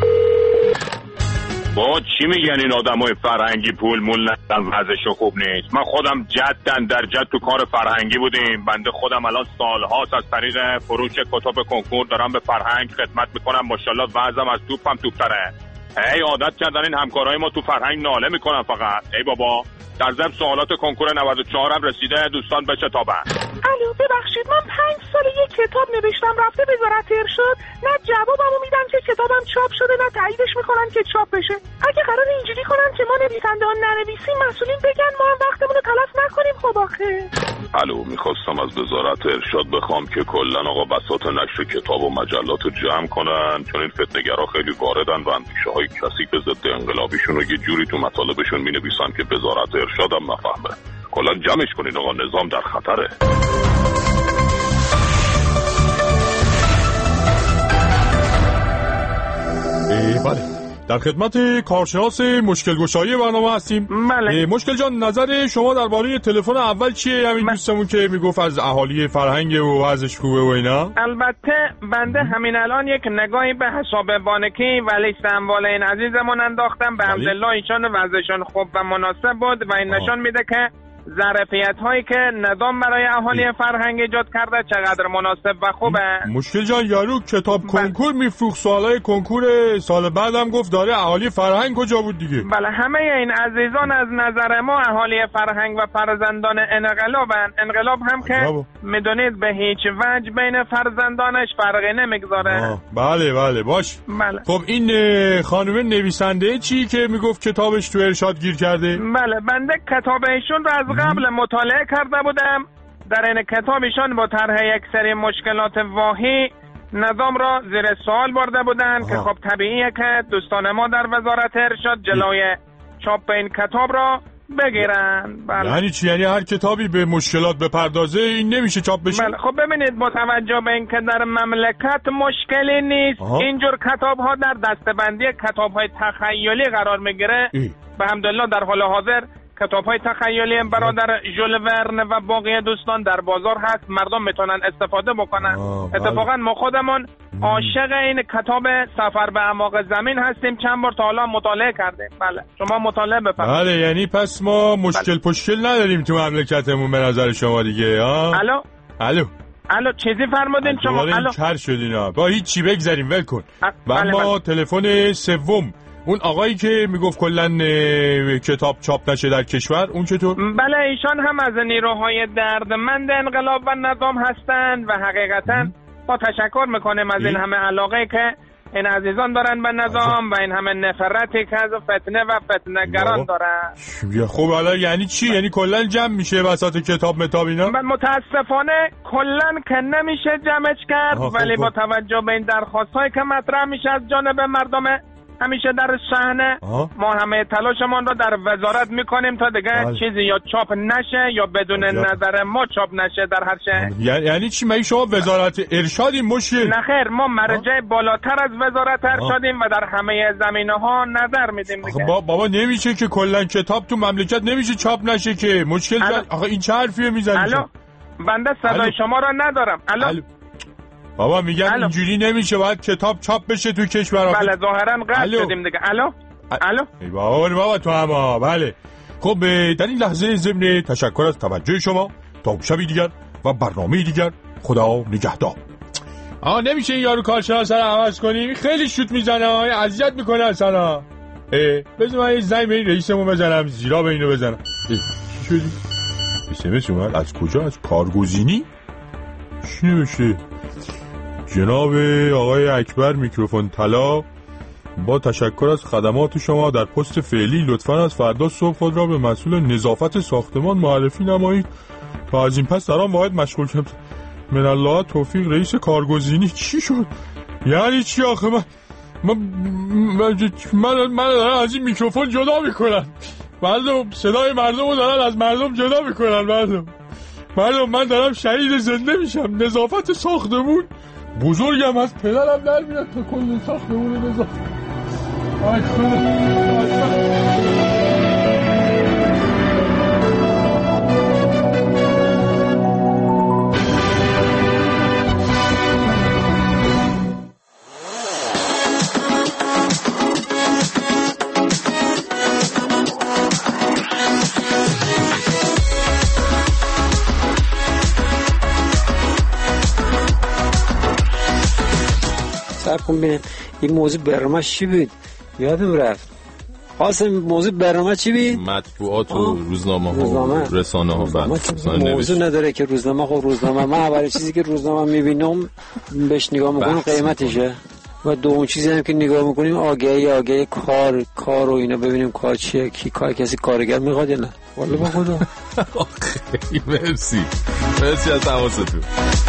با چی میگن این آدمای فرهنگی پول مول ندن وضعشو خوب نیست؟ من خودم جدن در جد تو کار فرهنگی بودیم. بنده خودم الان سالهاست از طریق فروش کتاب کنکور دارم به فرهنگ خدمت میکنم. ماشاءالله وضعم از توپم توپتره. ای عادت کردن این همکارای ما تو فرهنگ ناله میکنن فقط. ای بابا در ضمن سوالات کنکور 94 هم رسیده، دوستان بچتابن. الو ببخشید، من 5 سال یک کتاب نوشتم رفته وزارت ارشاد، نه جوابمو میدن که کتابم چاپ شده نه تاییدش میکنن که چاپ بشه. اگه قرار اینجوری کنن که ما نویسنده ها ننویسیم، مسئولین بگن ما هم وقتمون رو تلف نکنیم. خب آخه الو میخواستم از وزارت ارشاد بخوام که کلا آقا بساط نشر کتاب و مجلات رو جمع کنن، چون این فتنه‌گرا خیلی واردن و اندیشه‌های کثیف ضد انقلابیشون رو یه جوری تو مطالبشون مینویسن که وزارت ارشادم نفهمه. کلا جمعش کنین آقا، نظام در خطره. بله، در خدمت کارشناس مشکلگشایی برنامه هستیم. بله. مشکل جان، نظر شما درباره تلفن اول چیه؟ همین دوستمون که میگفت از اهالی فرهنگ و وضعش خوبه و اینا. البته بنده همین الان یک نگاهی به حساب بانکی و لیست اموال این عزیزمون انداختم. به حمدالله ایشان وضعشون خوب و مناسب بود و این نشان میده که ظرفیت هایی که نظام برای اهالی فرهنگ ایجاد کرده چقدر مناسب و خوبه. مشکل جان، یارو کتاب کنکور میفروخت، سوالای کنکور سال بعدم گفت داره اهالی فرهنگ کجا بود دیگه؟ بله، همه این عزیزان از نظر ما اهالی فرهنگ و فرزندان انقلابن. انقلاب هم که میدونید به هیچ وجه بین فرزندانش فرقی نمیگذاره. بله بله باش. بله. خب این خانم نویسنده چی که میگفت کتابش تو ارشاد گیر کرده؟ بله، بنده کتاب ایشون رو از قبل مطالعه کرده بودم. در این کتاب ایشان با طرح یک سری مشکلات واهی نظام را زیر سوال برده بودن که خب طبیعیه که دوستان ما در وزارت ارشاد جلوی چاپ این کتاب را بگیرن. بله. یعنی چی؟ یعنی هر کتابی به مشکلات بپردازه این نمیشه چاپ بشه؟ بله. خب ببینید، با توجه به اینکه در مملکت مشکلی نیست، اینجور کتاب ها در دستبندی کتاب های تخیلی قرار میگیره. به حمدالله در حال حاضر کتاب‌های تخیلی برادر ژول ورن و باقی دوستان در بازار هست، مردم میتونن استفاده بکنن. اتفاقا ما خودمون عاشق این کتاب سفر به اعماق زمین هستیم، چند بار تا حالا مطالعه کردیم. بله، شما مطالعه بفرمایید. بله، یعنی پس ما مشکل پشکل نداریم تو مملکتمون به نظر شما دیگه. الو چیزی فرمودین شما؟ الو کر شدین با هیچ چی بگذاریم ول کن. و اما تلفن سوم، اون آقایی که میگفت کلن کتاب چاپ نشه در کشور، اون چطور؟ بله، ایشان هم از نیروهای دردمند انقلاب و نظام هستند و حقیقتا ما تشکر میکنیم از این همه علاقه که این عزیزان دارن به نظام و این همه نفرتی که از فتنه و فتنه‌گران دارن. خب حالا یعنی چی؟ یعنی کلن جمع میشه وسط کتاب متاب اینا؟ من متاسفانه کلن که نمیشه جمعش کرد، ولی با توجه به این درخواست‌هایی که مطرح میشه از جانب مردم همیشه در صحنه ما همه تلاشمان را در وزارت میکنیم تا دیگه چیزی یا چاپ نشه یا بدون نظر ما چاپ نشه در هر شهر. یعنی چی؟ مگه شما وزارت ارشادیم مشکل؟ نه خیر، ما مرجع بالاتر از وزارت ارشادیم و در همه زمینه‌ها نظر میدیم دیگه. بابا نمیشه که کلا کتاب تو مملکت نمیشه چاپ نشه که مشکل آخه این چه حرفیه میزنی؟ الو بنده صدای شما را ندارم. الو بابا میگن اینجوری نمیشه، باید کتاب چاپ بشه تو کشور. بله ظاهرا قطع شدیم دیگه. الو ای بابا تو هم بله. خب در این لحظه ضمن تشکر از توجه شما تا شبی دیگر و برنامه دیگر خدا نگهدار. نمیشه این یارو کارشناس رو عوض کنی؟ خیلی شوت میزنه، اذیت میکنه اصلا. بذار من یه زنگ به این رئیسمون بزنم، زیرا به اینو بزنم. چی شدی؟ اسمس اومد. از کجا؟ از کارگزینی؟ چی نمیشه؟ جناب آقای اکبر میکروفون طلا، با تشکر از خدمات شما در پست فعلی لطفاً از فردا صبح خود را به مسئول نظافت ساختمان معرفی نمایید تا از این پس در آن واحد مشغول شد. من الله توفیق. رئیس کارگزینی چی شد؟ یعنی چی آخه؟ من دارم از این میکروفون جدا میکنن. مردم صدای مردم رو دارن از مردم جدا میکنن. مردم من دارم شهید زنده میشم. نظافت ساختمون بزرگم از پدرم در میاد تا کل ساختمون نظافت. آی خدا. کن ببینم این موضوع برنامه‌اش چی بود؟ یادم رفت. قاسم موضوع برنامه چی بود؟ مطبوعات و روزنامه ها، رسانه ها. موضوع نداره که روزنامه من اول چیزی که روزنامه میبینم بهش نگاه میکنم قیمتشه، و دوم چیزی هم که نگاه میکنیم آگهی کار و اینا، ببینیم کار چیه، کسی کارگر میخواد یا نه. والله با خدا. مرسی از تماستون.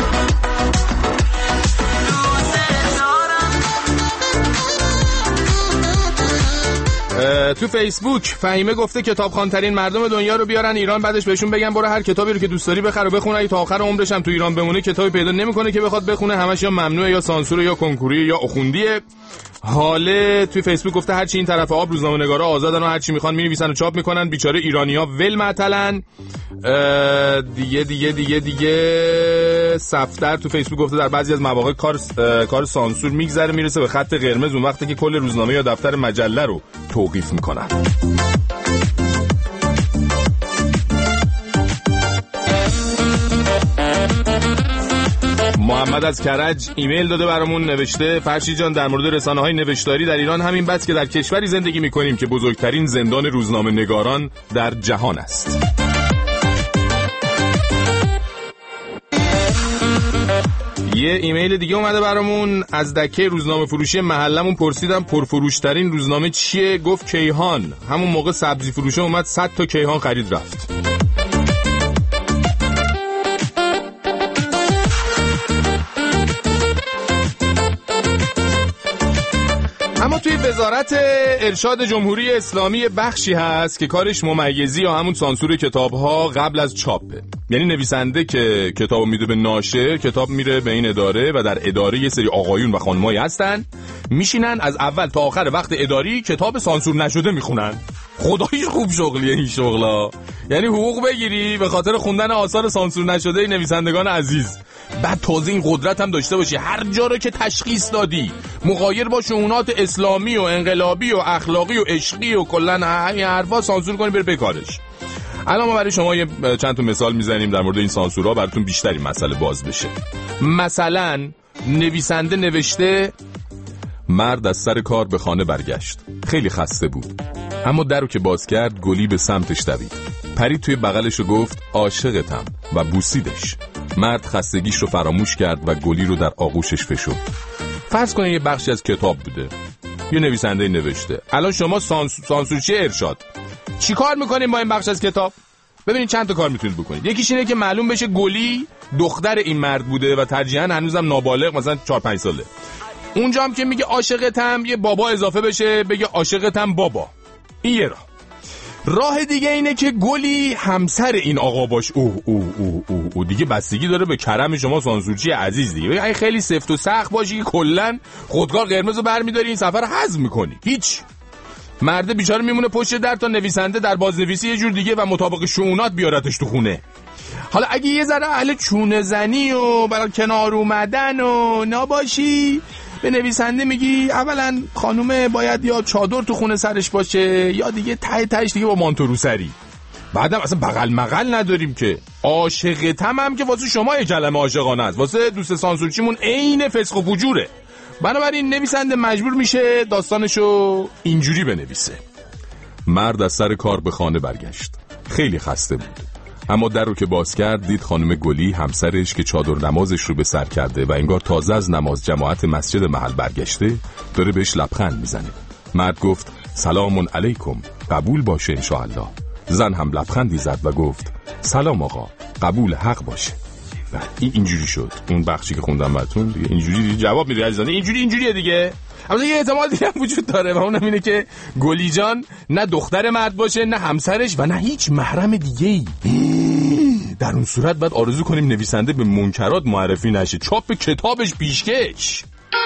تو فیسبوک فهیمه گفته کتابخوان‌ترین مردم دنیا رو بیارن ایران، بعدش بهشون بگن برو هر کتابی رو که دوست داری بخر و بخون، اگه تا آخر عمرش هم تو ایران بمونه کتابی پیدا نمیکنه که بخواد بخونه، همش یا ممنوعه یا سانسور یا کنکوری یا اخوندیه. حاله توی فیسبوک گفته هرچی این طرف آب روزنامه‌نگارا آزادن و هرچی میخوان می‌نویسن و چاپ میکنن، بیچاره ایرانی‌ها ول معطلن. دیگه صفدر تو فیسبوک گفته در بعضی از مواقع کار سانسور میگذره میرسه به خط قرمز، اون وقتی که کل روزنامه یا دفتر مجله رو توقیف میکنن. محمد از کرج ایمیل داده برامون، نوشته فرشی جان در مورد رسانه‌های نوشتاری در ایران همین بس که در کشوری زندگی می‌کنیم که بزرگترین زندان روزنامه نگاران در جهان است. یه ایمیل دیگه اومده برامون از دکه روزنامه فروشی محلمون، پرسیدم پرفروشترین روزنامه چیه؟ گفت کیهان. همون موقع سبزی فروشه اومد 100 تا کیهان خرید رفت. اما توی وزارت ارشاد جمهوری اسلامی بخشی هست که کارش ممیزی یا همون سانسور کتاب‌ها قبل از چاپه. یعنی نویسنده که کتابو میده به ناشر، کتاب میره به این اداره و در اداره یه سری آقایون و خانمایی هستن میشینن از اول تا آخر وقت اداری کتاب سانسور نشده میخونن. خداییش خوب شغلیه این شغلا، یعنی حقوق بگیری به خاطر خوندن آثار سانسور نشده نویسندگان عزیز، بعد تازه این قدرت هم داشته باشی هر جا رو که تشخیص دادی مغایر با شؤونات اسلامی و انقلابی و اخلاقی و عشقی و کلا همین حرفا سانسور کنی بره بکارش. الان ما برای شما چند تا مثال میزنیم در مورد این سانسورها براتون بیشتر این مسئله باز بشه. مثلا نویسنده نوشته مرد از سر کار به خانه برگشت، خیلی خسته بود، اما درو که باز کرد گلی به سمتش دوید، پرید توی بغلش و گفت عاشقتم و بوسیدش. مرد خستگیش رو فراموش کرد و گلی رو در آغوشش فشرد. فرض کنید یه بخشی از کتاب بوده، یه نویسنده نوشته. الان شما سانسورچی ارشاد چی کار میکنین با این بخش از کتاب؟ ببینید چند تا کار میتونید بکنید. یکیش اینه که معلوم بشه گلی دختر این مرد بوده و ترجیحاً هنوزم نابالغ، مثلا 4-5 ساله. اونجا هم که میگه عاشقتم یه بابا اضافه بشه بگه عاشقتم بابا. این یه راه دیگه اینه که گلی همسر این آقا باش. او دیگه بستگی داره به کرم شما سانسورچی عزیز دیگه. اگه خیلی سفت و سخت باشی که کلا خودکار قرمزو برمی‌داری این سفر هضم می‌کنی، هیچ. مرده بیچاره میمونه پشت در تا نویسنده در بازنویسی یه جور دیگه و مطابق شؤونات بیارتش تو خونه. حالا اگه یه ذره اهل چونه زنی و برای کنار اومدن و نباشی، به نویسنده میگی اولا خانومه باید یا چادر تو خونه سرش باشه یا دیگه تهش دیگه با مانتو رو سری. بعدم اصلا بغل مغل نداریم که. عاشقتم هم که واسه شما یه کلمه عاشقانه است، واسه دوست سانسورچیمون عین فسق و فجوره. بنابراین نویسنده مجبور میشه داستانشو اینجوری بنویسه: مرد از سر کار به خانه برگشت، خیلی خسته بود، اما در رو که باز کرد دید خانم گلی همسرش که چادر نمازش رو به سر کرده و انگار تازه از نماز جماعت مسجد محل برگشته داره بهش لبخند میزنه. مرد گفت سلام علیکم، قبول باشه انشاءالله. زن هم لبخندی زد و گفت سلام آقا، قبول حق باشه. و اینجوری شد. اون بخشی که خوندم براتون دیگه اینجوری جواب میده عزیزان. اینجوریه دیگه. اما یه احتمال دیگه هم وجود داره و اونم اینه که گلی جان نه دختر مرد باشه نه همسرش و نه هیچ محرم دیگه‌ای. در اون صورت باید آرزو کنیم نویسنده به منکرات معرفی نشه، چاپ کتابش پیشکش.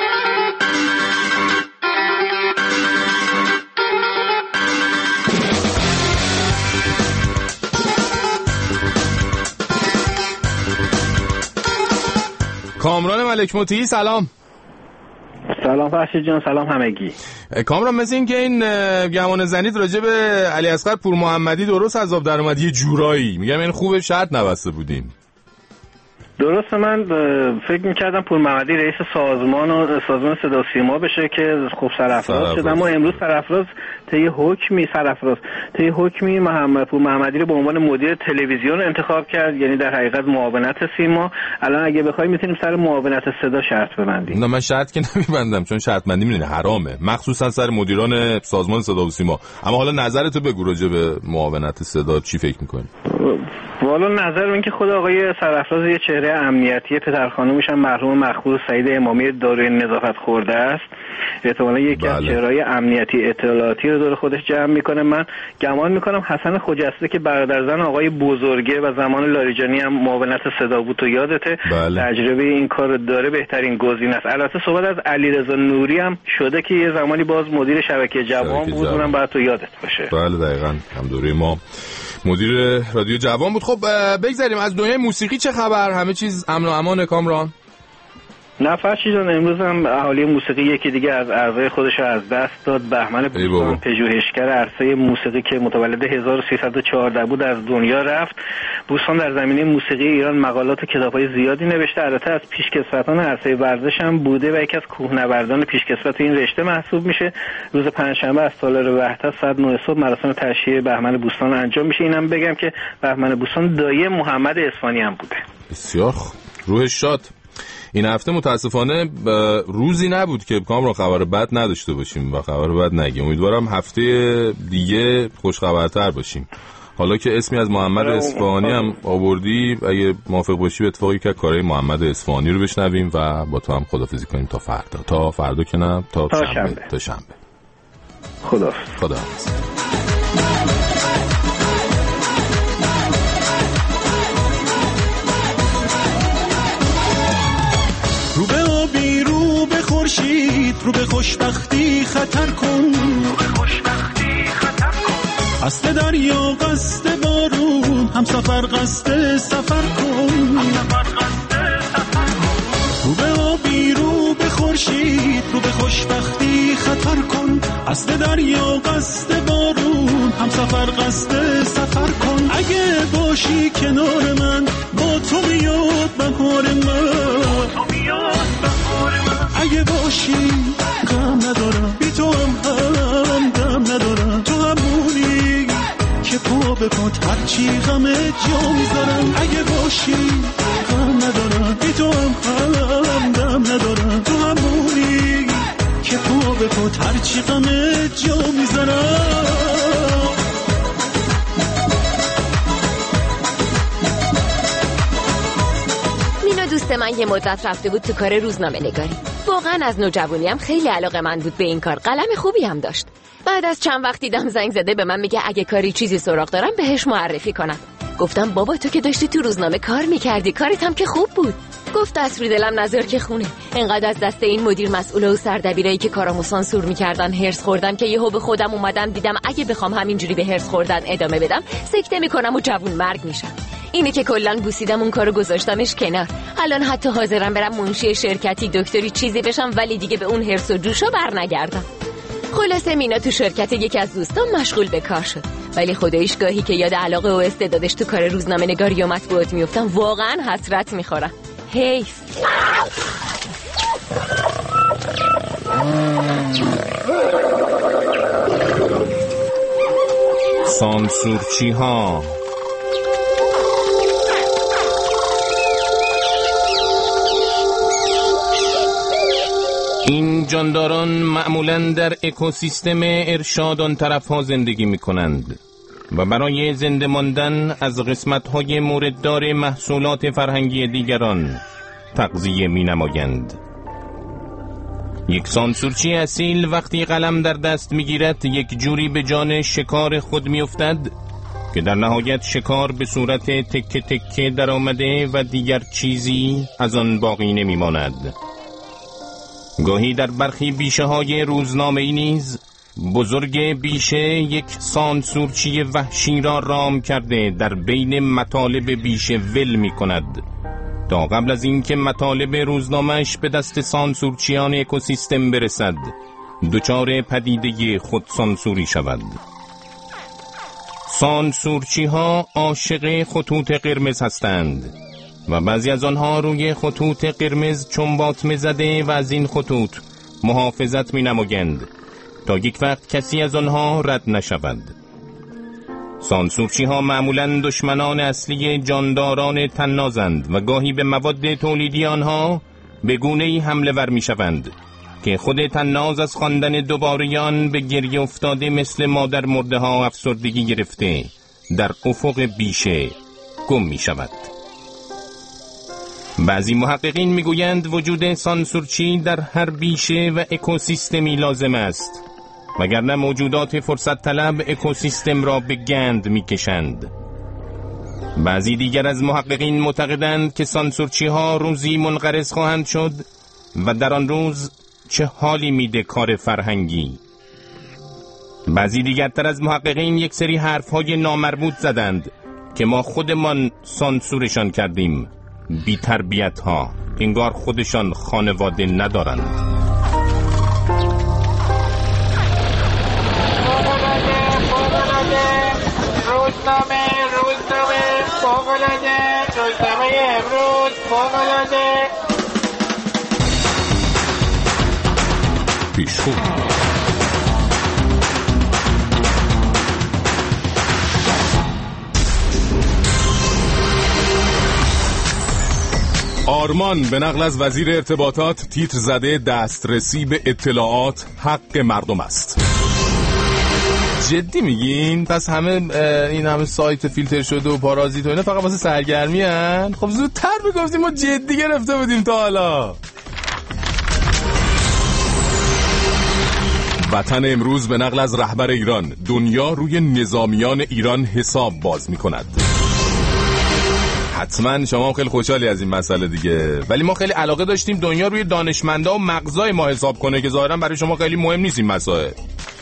کامران ملک مطیعی سلام. سلام فرشید جان، سلام همگی. کامران مثل این که این گمان زنید راجع به علی اصغر پور محمدی درست از آب در اومد یه جورایی. میگم این خوبه شرط نبسته بودیم. درسته، من فکر میکردم پور محمدی رئیس سازمان صدا و سیما بشه که خب سرافراز شد، اما امروز سرافراز طی حکمی پور محمدی رو به عنوان مدیر تلویزیون انتخاب کرد، یعنی در حقیقت معاونت سیما. الان اگه بخوای میتونیم سر معاونت صدا شرط ببندیم. نه من شرط که نمیبندم، چون شرط بندی میدونی حرامه، مخصوصا سر مدیران سازمان صدا و سیما. اما حالا نظرتو بگو راجع به معاونت صدا، چی فکر میکنی؟ والا نظر من که خود آقای سرافراز یه چهره امنیتی، پدر خانومش هم مرحوم مخبور سعید امامی داروی نظافت خورده است، احتمالاً یکی از چهره‌های امنیتی اطلاعاتی رو دور خودش جمع میکنه. من گمان میکنم حسن خجسته که برادرزن آقای بزرگه و زمان لاریجانی هم معاونت صدا بود، تو یادته؟ تجربه این کار داره، بهترین گزینه است. البته صحبت از علیرضا نوری هم شده که یه زمانی باز مدیر شبکه جوان بود، اونم باید تو یادت باشه. بله دقیقاً، هم دوره ما مدیر رادیو جوان بود. خب بگذاریم از دنیای موسیقی چه خبر؟ همه چیز امن و امان کامران؟ نه فرشید جان، امروز هم اهالی موسیقی یکی دیگه از اعضای خودش رو از دست داد. بهمن بوستان پژوهشگر عرصه موسیقی که متولد 1314 بود از دنیا رفت. بوستان در زمینه موسیقی ایران مقالات و کتاب‌های زیادی نوشته، البته از پیشکسوتان عرصه ورزش هم بوده و یکی از کوهنوردان پیشکسوت این رشته محسوب میشه. روز پنجشنبه از تالار وحدت ساعت 9 صبح مراسم تشییع بهمن بوستان انجام میشه. اینم بگم که بهمن بوستان دایی محمد اصفهانی هم بوده. بسیار روحش شاد. این هفته متاسفانه روزی نبود که کامران خبر بد نداشته باشیم و خبر بد نگیم. امیدوارم هفته دیگه خوش خبرتر باشیم. حالا که اسمی از محمد اصفهانی هم آوردی، اگه موافق باشی به اتفاقی که کارهای محمد اصفهانی رو بشنویم و با تو هم خداحافظی کنیم تا فردا که نه تا شنبه. خداحافظ. رو به آبی، رو به خورشید، رو به خوشبختی خطر کن، قصد دریا، قصد بارون، هم سفر قصد سفر کن. رو به آبی، رو به خورشید، رو به خوشبختی خطر کن، قصد دریا، قصد بارون، هم سفر قصد سفر کن. اگه باشی کنار من، با تو میاد بهار من، اگه باشی غم ندارم، بی تو هم دم ندارم، تو همونی که پا به پات هرچی غم جا میذارم. اگه باشی غم ندارم، بی تو هم دم ندارم، تو همونی که پا به پات هرچی غم جا میذارم. مینا دوست من یه مدت رفته بود تو کار روزنامه نگاری. واقعا از نوجوانیم خیلی علاقه‌مند بود به این کار. قلم خوبی هم داشت. بعد از چند وقت دیدم زنگ زده به من میگه اگه کاری چیزی سراغ دارم بهش معرفی کنم. گفتم بابا تو که داشتی تو روزنامه کار میکردی، کارت هم که خوب بود. گفت دست رو دلم نذار که خونه. انقدر از دست این مدیر مسئول و سردبیرایی که کارامو سانسور میکردن هرس خوردم که یهو به خودم اومدم دیدم اگه بخوام همینجوری به هرس خوردن ادامه بدم سکته میکنم و جوون مرگ میشم. اینه که کلا بوسیدم اون کارو گذاشتمش کنار. الان حتی حاضرم برم منشی شرکتی دکتری چیزی بشم ولی دیگه به اون هرس و جوشا برنگردم. خلاصه مینا تو شرکت یکی از دوستان مشغول به کار شد، ولی خداییش گاهی که یاد علاقه و استعدادش تو کار روزنامه نگاری و مطبوعات میافتم واقعا حسرت میخورم. حیف. سانسورچی ها. این جانداران معمولاً در اکوسیستم ارشاد آن طرف ها زندگی می کنند و برای زنده ماندن از قسمت های مورددار محصولات فرهنگی دیگران تغذیه می نمایند. یک سانسورچی اصیل وقتی قلم در دست می گیرد یک جوری به جان شکار خود می افتد که در نهایت شکار به صورت تکه تکه در آمده و دیگر چیزی از آن باقی نمی ماند. گاهی در برخی بیشه های روزنامه‌ای نیز بزرگ بیشه یک سانسورچی وحشی را رام کرده در بین مطالب بیشه ول می کند تا قبل از اینکه مطالب روزنامه‌اش به دست سانسورچیان اکوسیستم برسد دچار پدیده خود سانسوری شود. سانسورچی ها عاشق خطوط قرمز هستند و بعضی از آنها روی خطوط قرمز چنباتمه زده و از این خطوط محافظت می نمایند تا یک وقت کسی از آنها رد نشود. سانسورچی ها معمولاً دشمنان اصلی جانداران طنازند و گاهی به مواد تولیدی آنها به گونه‌ای حمله ور می شوند که خود طناز از خواندن دوباریان به گریه افتاده مثل مادر مرده ها افسردگی گرفته در افق بیشه گم می شود. بعضی محققین میگویند وجود سانسورچی در هر بیشه و اکوسیستمی لازم است، وگرنه موجودات فرصت طلب اکوسیستم را به گند میکشند. بعضی دیگر از محققین معتقدند که سانسورچی ها روزی منقرض خواهند شد و در آن روز چه حالی میده کار فرهنگی. بعضی دیگرتر از محققین یک سری حرفهای نامربوط زدند که ما خودمان سانسورشان کردیم. بی تربیت ها، انگار خودشان خانواده ندارند. روزنامه امروز فوق‌العاده پیشخو. آرمان به نقل از وزیر ارتباطات تیتر زده دسترسی به اطلاعات حق مردم است. جدی میگین؟ پس این همه سایت فیلتر شده و پارازیت و اینا فقط واسه سرگرمی هن؟ خب زودتر میگفتیم ما جدی گرفته بودیم تا حالا. وطن امروز به نقل از رهبر ایران: دنیا روی نظامیان ایران حساب باز میکند. حتما شما خیلی خوشحالی از این مسئله دیگه، ولی ما خیلی علاقه داشتیم دنیا روی دانشمندا و مغزای ما حساب کنه که ظاهرا برای شما خیلی مهم نیست این مسائل.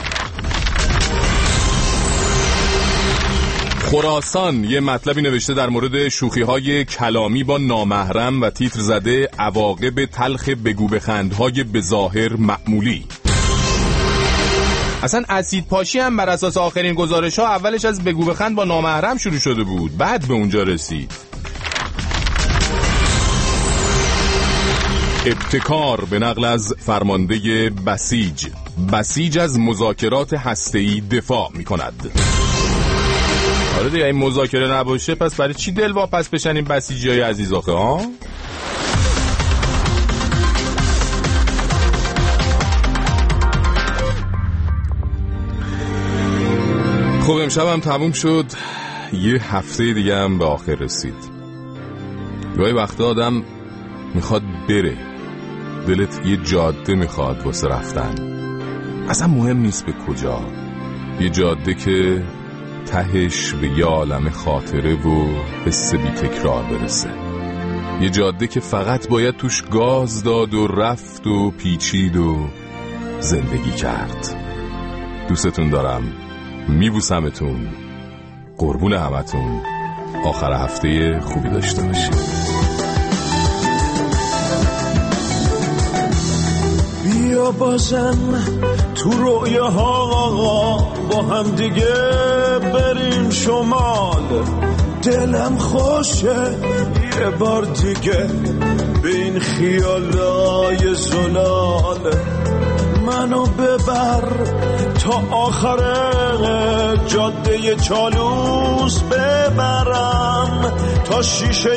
خراسان یه مطلبی نوشته در مورد شوخی‌های کلامی با نامحرم و تیتر زده عواقب تلخ بگو بخندهای به ظاهر معمولی. اصلا اسید پاشی هم بر اساس آخرین گزارش‌ها اولش از بگو بخند با نامحرم شروع شده بود، بعد به اونجا رسید. ابتکار به نقل از فرمانده بسیج از مذاکرات هسته‌ای دفاع می‌کند. آره دیگه این مذاکره نباشه پس برای چی دلواپس بشن این بسیجیای عزیز آخه ها؟ خب امشب هم تموم شد، یه هفته دیگه هم به آخر رسید. گاهی وقتا آدم میخواد بره، دلت یه جاده میخواد واسه رفتن، اصلا مهم نیست به کجا، یه جاده که تهش به یه عالم خاطره و حس بی تکرار برسه، یه جاده که فقط باید توش گاز داد و رفت و پیچید و زندگی کرد. دوستتون دارم، میبوسمتون، قربون همتون، آخر هفته خوبی داشته باشید. بیا بازم تو رویاها با هم دیگه بریم شمال، دلم خوشه یه بار دیگه به این خیالای زلال، منو ببر تا آخر جاده چالوس ببرم، تا شیشه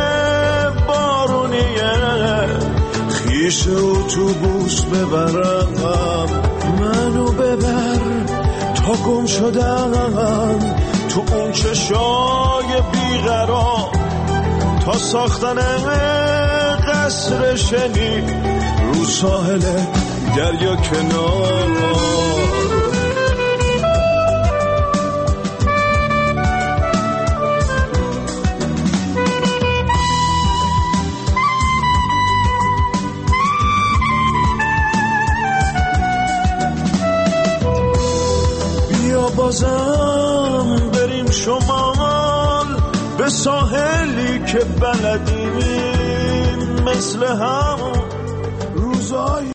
بارونیه خیش اتوبوس ببرم، منو ببر تا گم شدم تو اون چشای بیقرار، تا ساختن قصر شنی رو ساحل دریا کنار. بیا بازم بریم شمال، به ساحلی که بلدیم مثل هم روزای